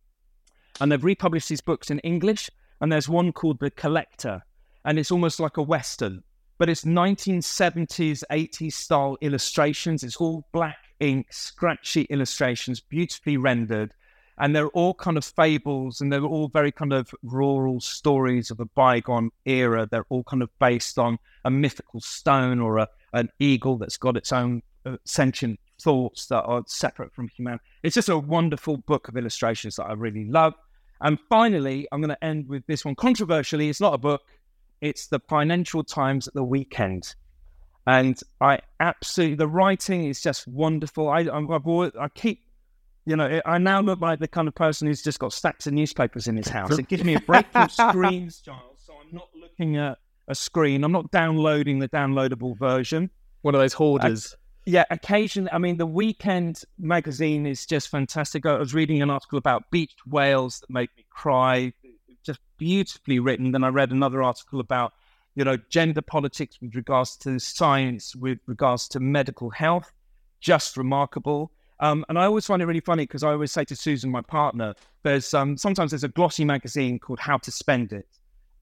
And they've republished these books in English. And there's one called The Collector. And it's almost like a Western. But it's nineteen seventies, eighties style illustrations. It's all black ink, scratchy illustrations, beautifully rendered. And they're all kind of fables, and they're all very kind of rural stories of a bygone era. They're all kind of based on a mythical stone or a, an eagle that's got its own uh, sentient thoughts that are separate from humanity. It's just a wonderful book of illustrations that I really love. And finally, I'm going to end with this one. Controversially, it's not a book. it's the Financial Times at the weekend. And I absolutely, the writing is just wonderful. I, I'm, I've always, I keep, you know, I now look like the kind of person who's just got stacks of newspapers in his house. It gives me a break from screens, Giles. So I'm not looking at a screen. I'm not downloading the downloadable version. One of those hoarders. I, yeah, occasionally. I mean, the Weekend magazine is just fantastic. I was reading an article about beached whales that made me cry. Just beautifully written. Then I read another article about, you know, gender politics with regards to science, with regards to medical health. Just remarkable. Um, and I always find it really funny because I always say to Susan, my partner, there's um, sometimes there's a glossy magazine called How to Spend It,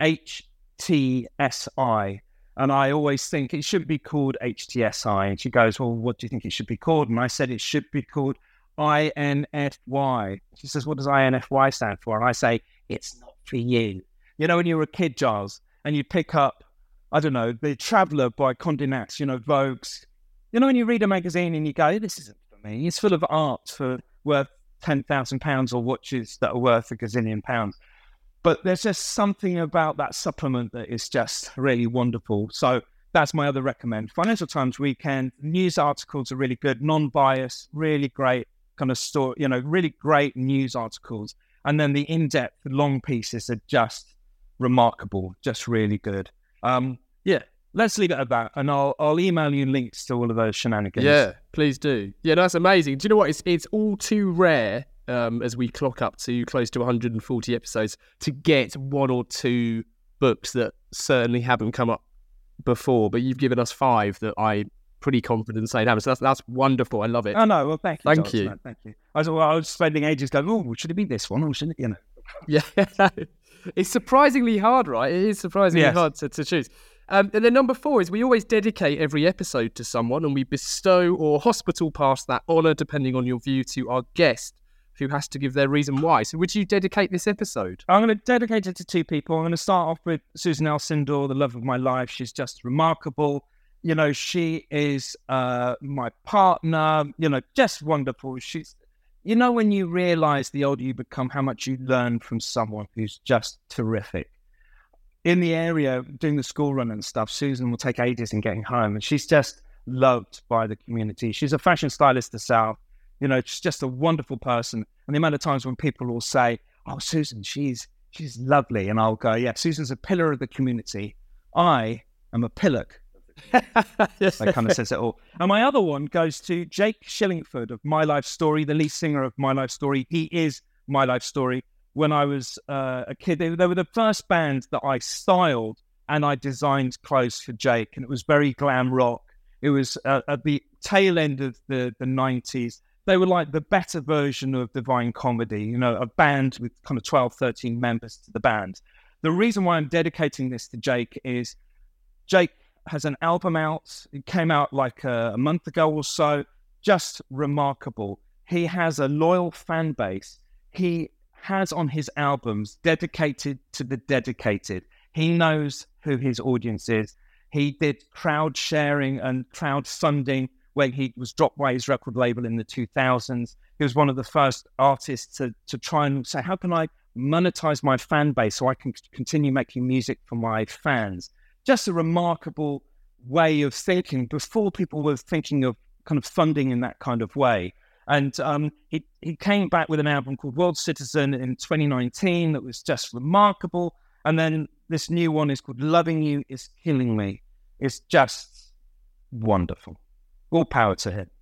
H T S I. And I always think it should be called H T S I. And she goes, well, what do you think it should be called? And I said it should be called I N F Y. She says, what does I N F Y stand for? And I say, it's not for you. You know, when you were a kid, Giles, and you pick up, I don't know, The Traveller by Condé Nast, you know, Vogue's. You know, when you read a magazine and you go, this isn't for me. It's full of art for worth ten thousand pounds or watches that are worth a gazillion pounds. But there's just something about that supplement that is just really wonderful. So that's my other recommend. Financial Times Weekend, news articles are really good, non-biased, really great kind of story, you know, really great news articles. And then the in-depth long pieces are just remarkable, just really good. Um, yeah, let's leave it at that. And I'll I'll email you links to all of those shenanigans. Yeah, please do. Yeah, that's amazing. Do you know what? It's it's all too rare um, as we clock up to close to one hundred forty episodes to get one or two books that certainly haven't come up before. But you've given us five that I'm pretty confident saying haven't. So that's, that's wonderful. I love it. Oh, no. Well, thank you. Thank George. you. No, thank you. I was, well, I was spending ages going, oh, should it be this one? Or shouldn't it? You know. Yeah. It's surprisingly hard, right? It is surprisingly Yes. hard to, to choose. Um, and then number four is we always dedicate every episode to someone and we bestow or hospital pass that honour, depending on your view, to our guest who has to give their reason why. So would you dedicate this episode? I'm going to dedicate it to two people. I'm going to start off with Susan Alcindor, the love of my life. She's just remarkable. You know, she is uh, my partner, you know, just wonderful. She's, you know, when you realise the older you become, how much you learn from someone who's just terrific. In the area, doing the school run and stuff, Susan will take ages in getting home, and she's just loved by the community. She's a fashion stylist herself. You know, she's just a wonderful person. And the amount of times when people will say, oh, Susan, she's she's lovely. And I'll go, yeah, Susan's a pillar of the community. I am a pillock. That kind of says it all. And my other one goes to Jake Shillingford of My Life Story, the lead singer of My Life Story. He is My Life Story. When I was uh, a kid, they, they were the first band that I styled and I designed clothes for Jake. And it was very glam rock. It was uh, at the tail end of the, the nineties. They were like the better version of Divine Comedy, you know, a band with kind of twelve, thirteen members to the band. The reason why I'm dedicating this to Jake is Jake has an album out. It came out like a, a month ago or so. Just remarkable. He has a loyal fan base. He has on his albums dedicated to the dedicated. He knows who his audience is. He did crowd sharing and crowdfunding when he was dropped by his record label in the two thousands. He was one of the first artists to, to try and say, how can I monetize my fan base so I can continue making music for my fans? Just a remarkable way of thinking before people were thinking of kind of funding in that kind of way. And um, he, he came back with an album called World Citizen in twenty nineteen that was just remarkable. And then this new one is called Loving You Is Killing Me. It's just wonderful. All power to him.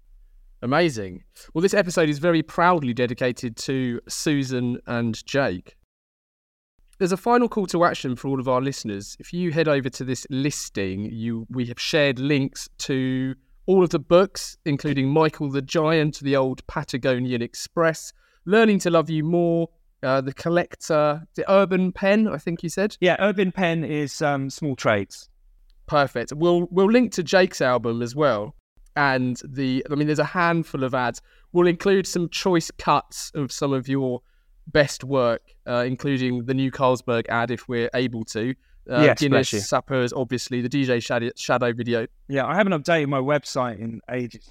Amazing. Well, this episode is very proudly dedicated to Susan and Jake. There's a final call to action for all of our listeners. If you head over to this listing, you we have shared links to all of the books, including Michael the Giant, The Old Patagonian Express, Learning to Love You More, uh, The Collector, the Urban Pen, I think you said? Yeah, Urban Pen is um, small trades. Perfect. We'll we'll link to Jake's album as well. And the, I mean, there's a handful of ads. We'll include some choice cuts of some of your best work, uh, including the new Carlsberg ad, if we're able to. Uh, yes, Guinness, bless you. Suppers, obviously, the D J Shadow, Shadow video. Yeah, I haven't updated my website in ages.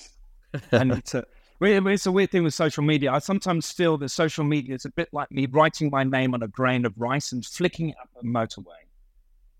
I need to. It's a weird thing with social media. I sometimes feel that social media is a bit like me writing my name on a grain of rice and flicking it up a motorway.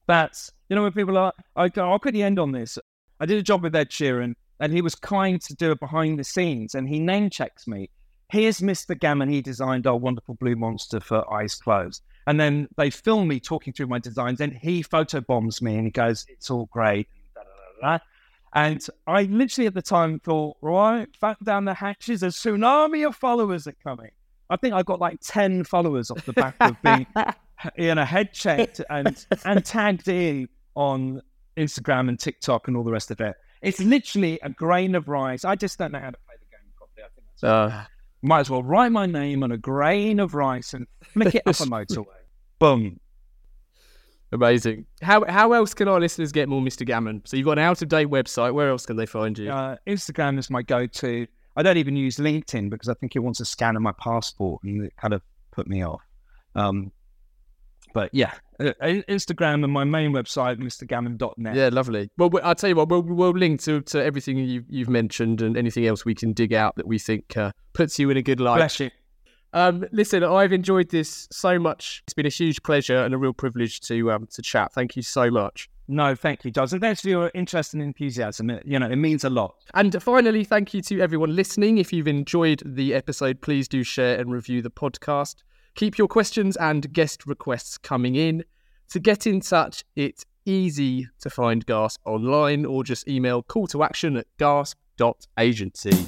That's, you know, when people are, I go, I'll quickly end on this. I did a job with Ed Sheeran, and he was kind to do it behind the scenes, and he name checks me. Here's Mister Gammon. He designed our wonderful blue monster for Eyes Closed. And then they film me talking through my designs, and he photobombs me, and he goes, it's all great. Da, da, da, da. And I literally at the time thought, right, back down the hatches, a tsunami of followers are coming. I think I got like ten followers off the back of being, you know, head checked and, and tagged in on Instagram and TikTok and all the rest of it. It's literally a grain of rice. I just don't know how to play the game properly. I think that's uh, might as well write my name on a grain of rice and flick it up a motorway. Boom. Amazing. How how else can our listeners get more Mister Gammon? So you've got an out-of-date website. Where else can they find you? Uh, Instagram is my go-to. I don't even use LinkedIn because I think it wants a scan of my passport and it kind of put me off. Um, but yeah, uh, Instagram and my main website, mr gammon dot net. Yeah, lovely. Well, I'll tell you what, we'll, we'll link to, to everything you've, you've mentioned and anything else we can dig out that we think uh, puts you in a good light. Bless you. Um, listen, I've enjoyed this so much. It's been a huge pleasure and a real privilege to um, to chat. Thank you so much. No, thank you, Giles. And thanks for your interest and enthusiasm. It, you know, it means a lot. And finally, thank you to everyone listening. If you've enjoyed the episode, please do share and review the podcast. Keep your questions and guest requests coming in. To get in touch, it's easy to find Gasp online or just email call to action at gasp dot agency.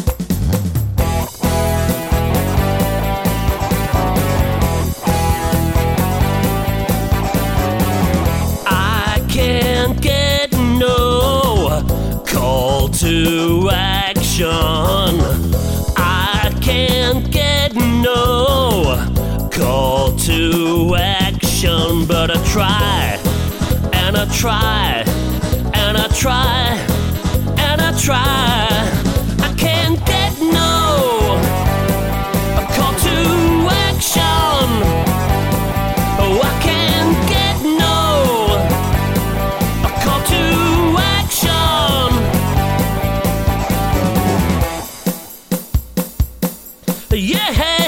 Can't get no call to action. I can't get no call to action, but I try and I try and I try and I try. I can't get no call to action. Oh, I can't get no call to action. Yeah.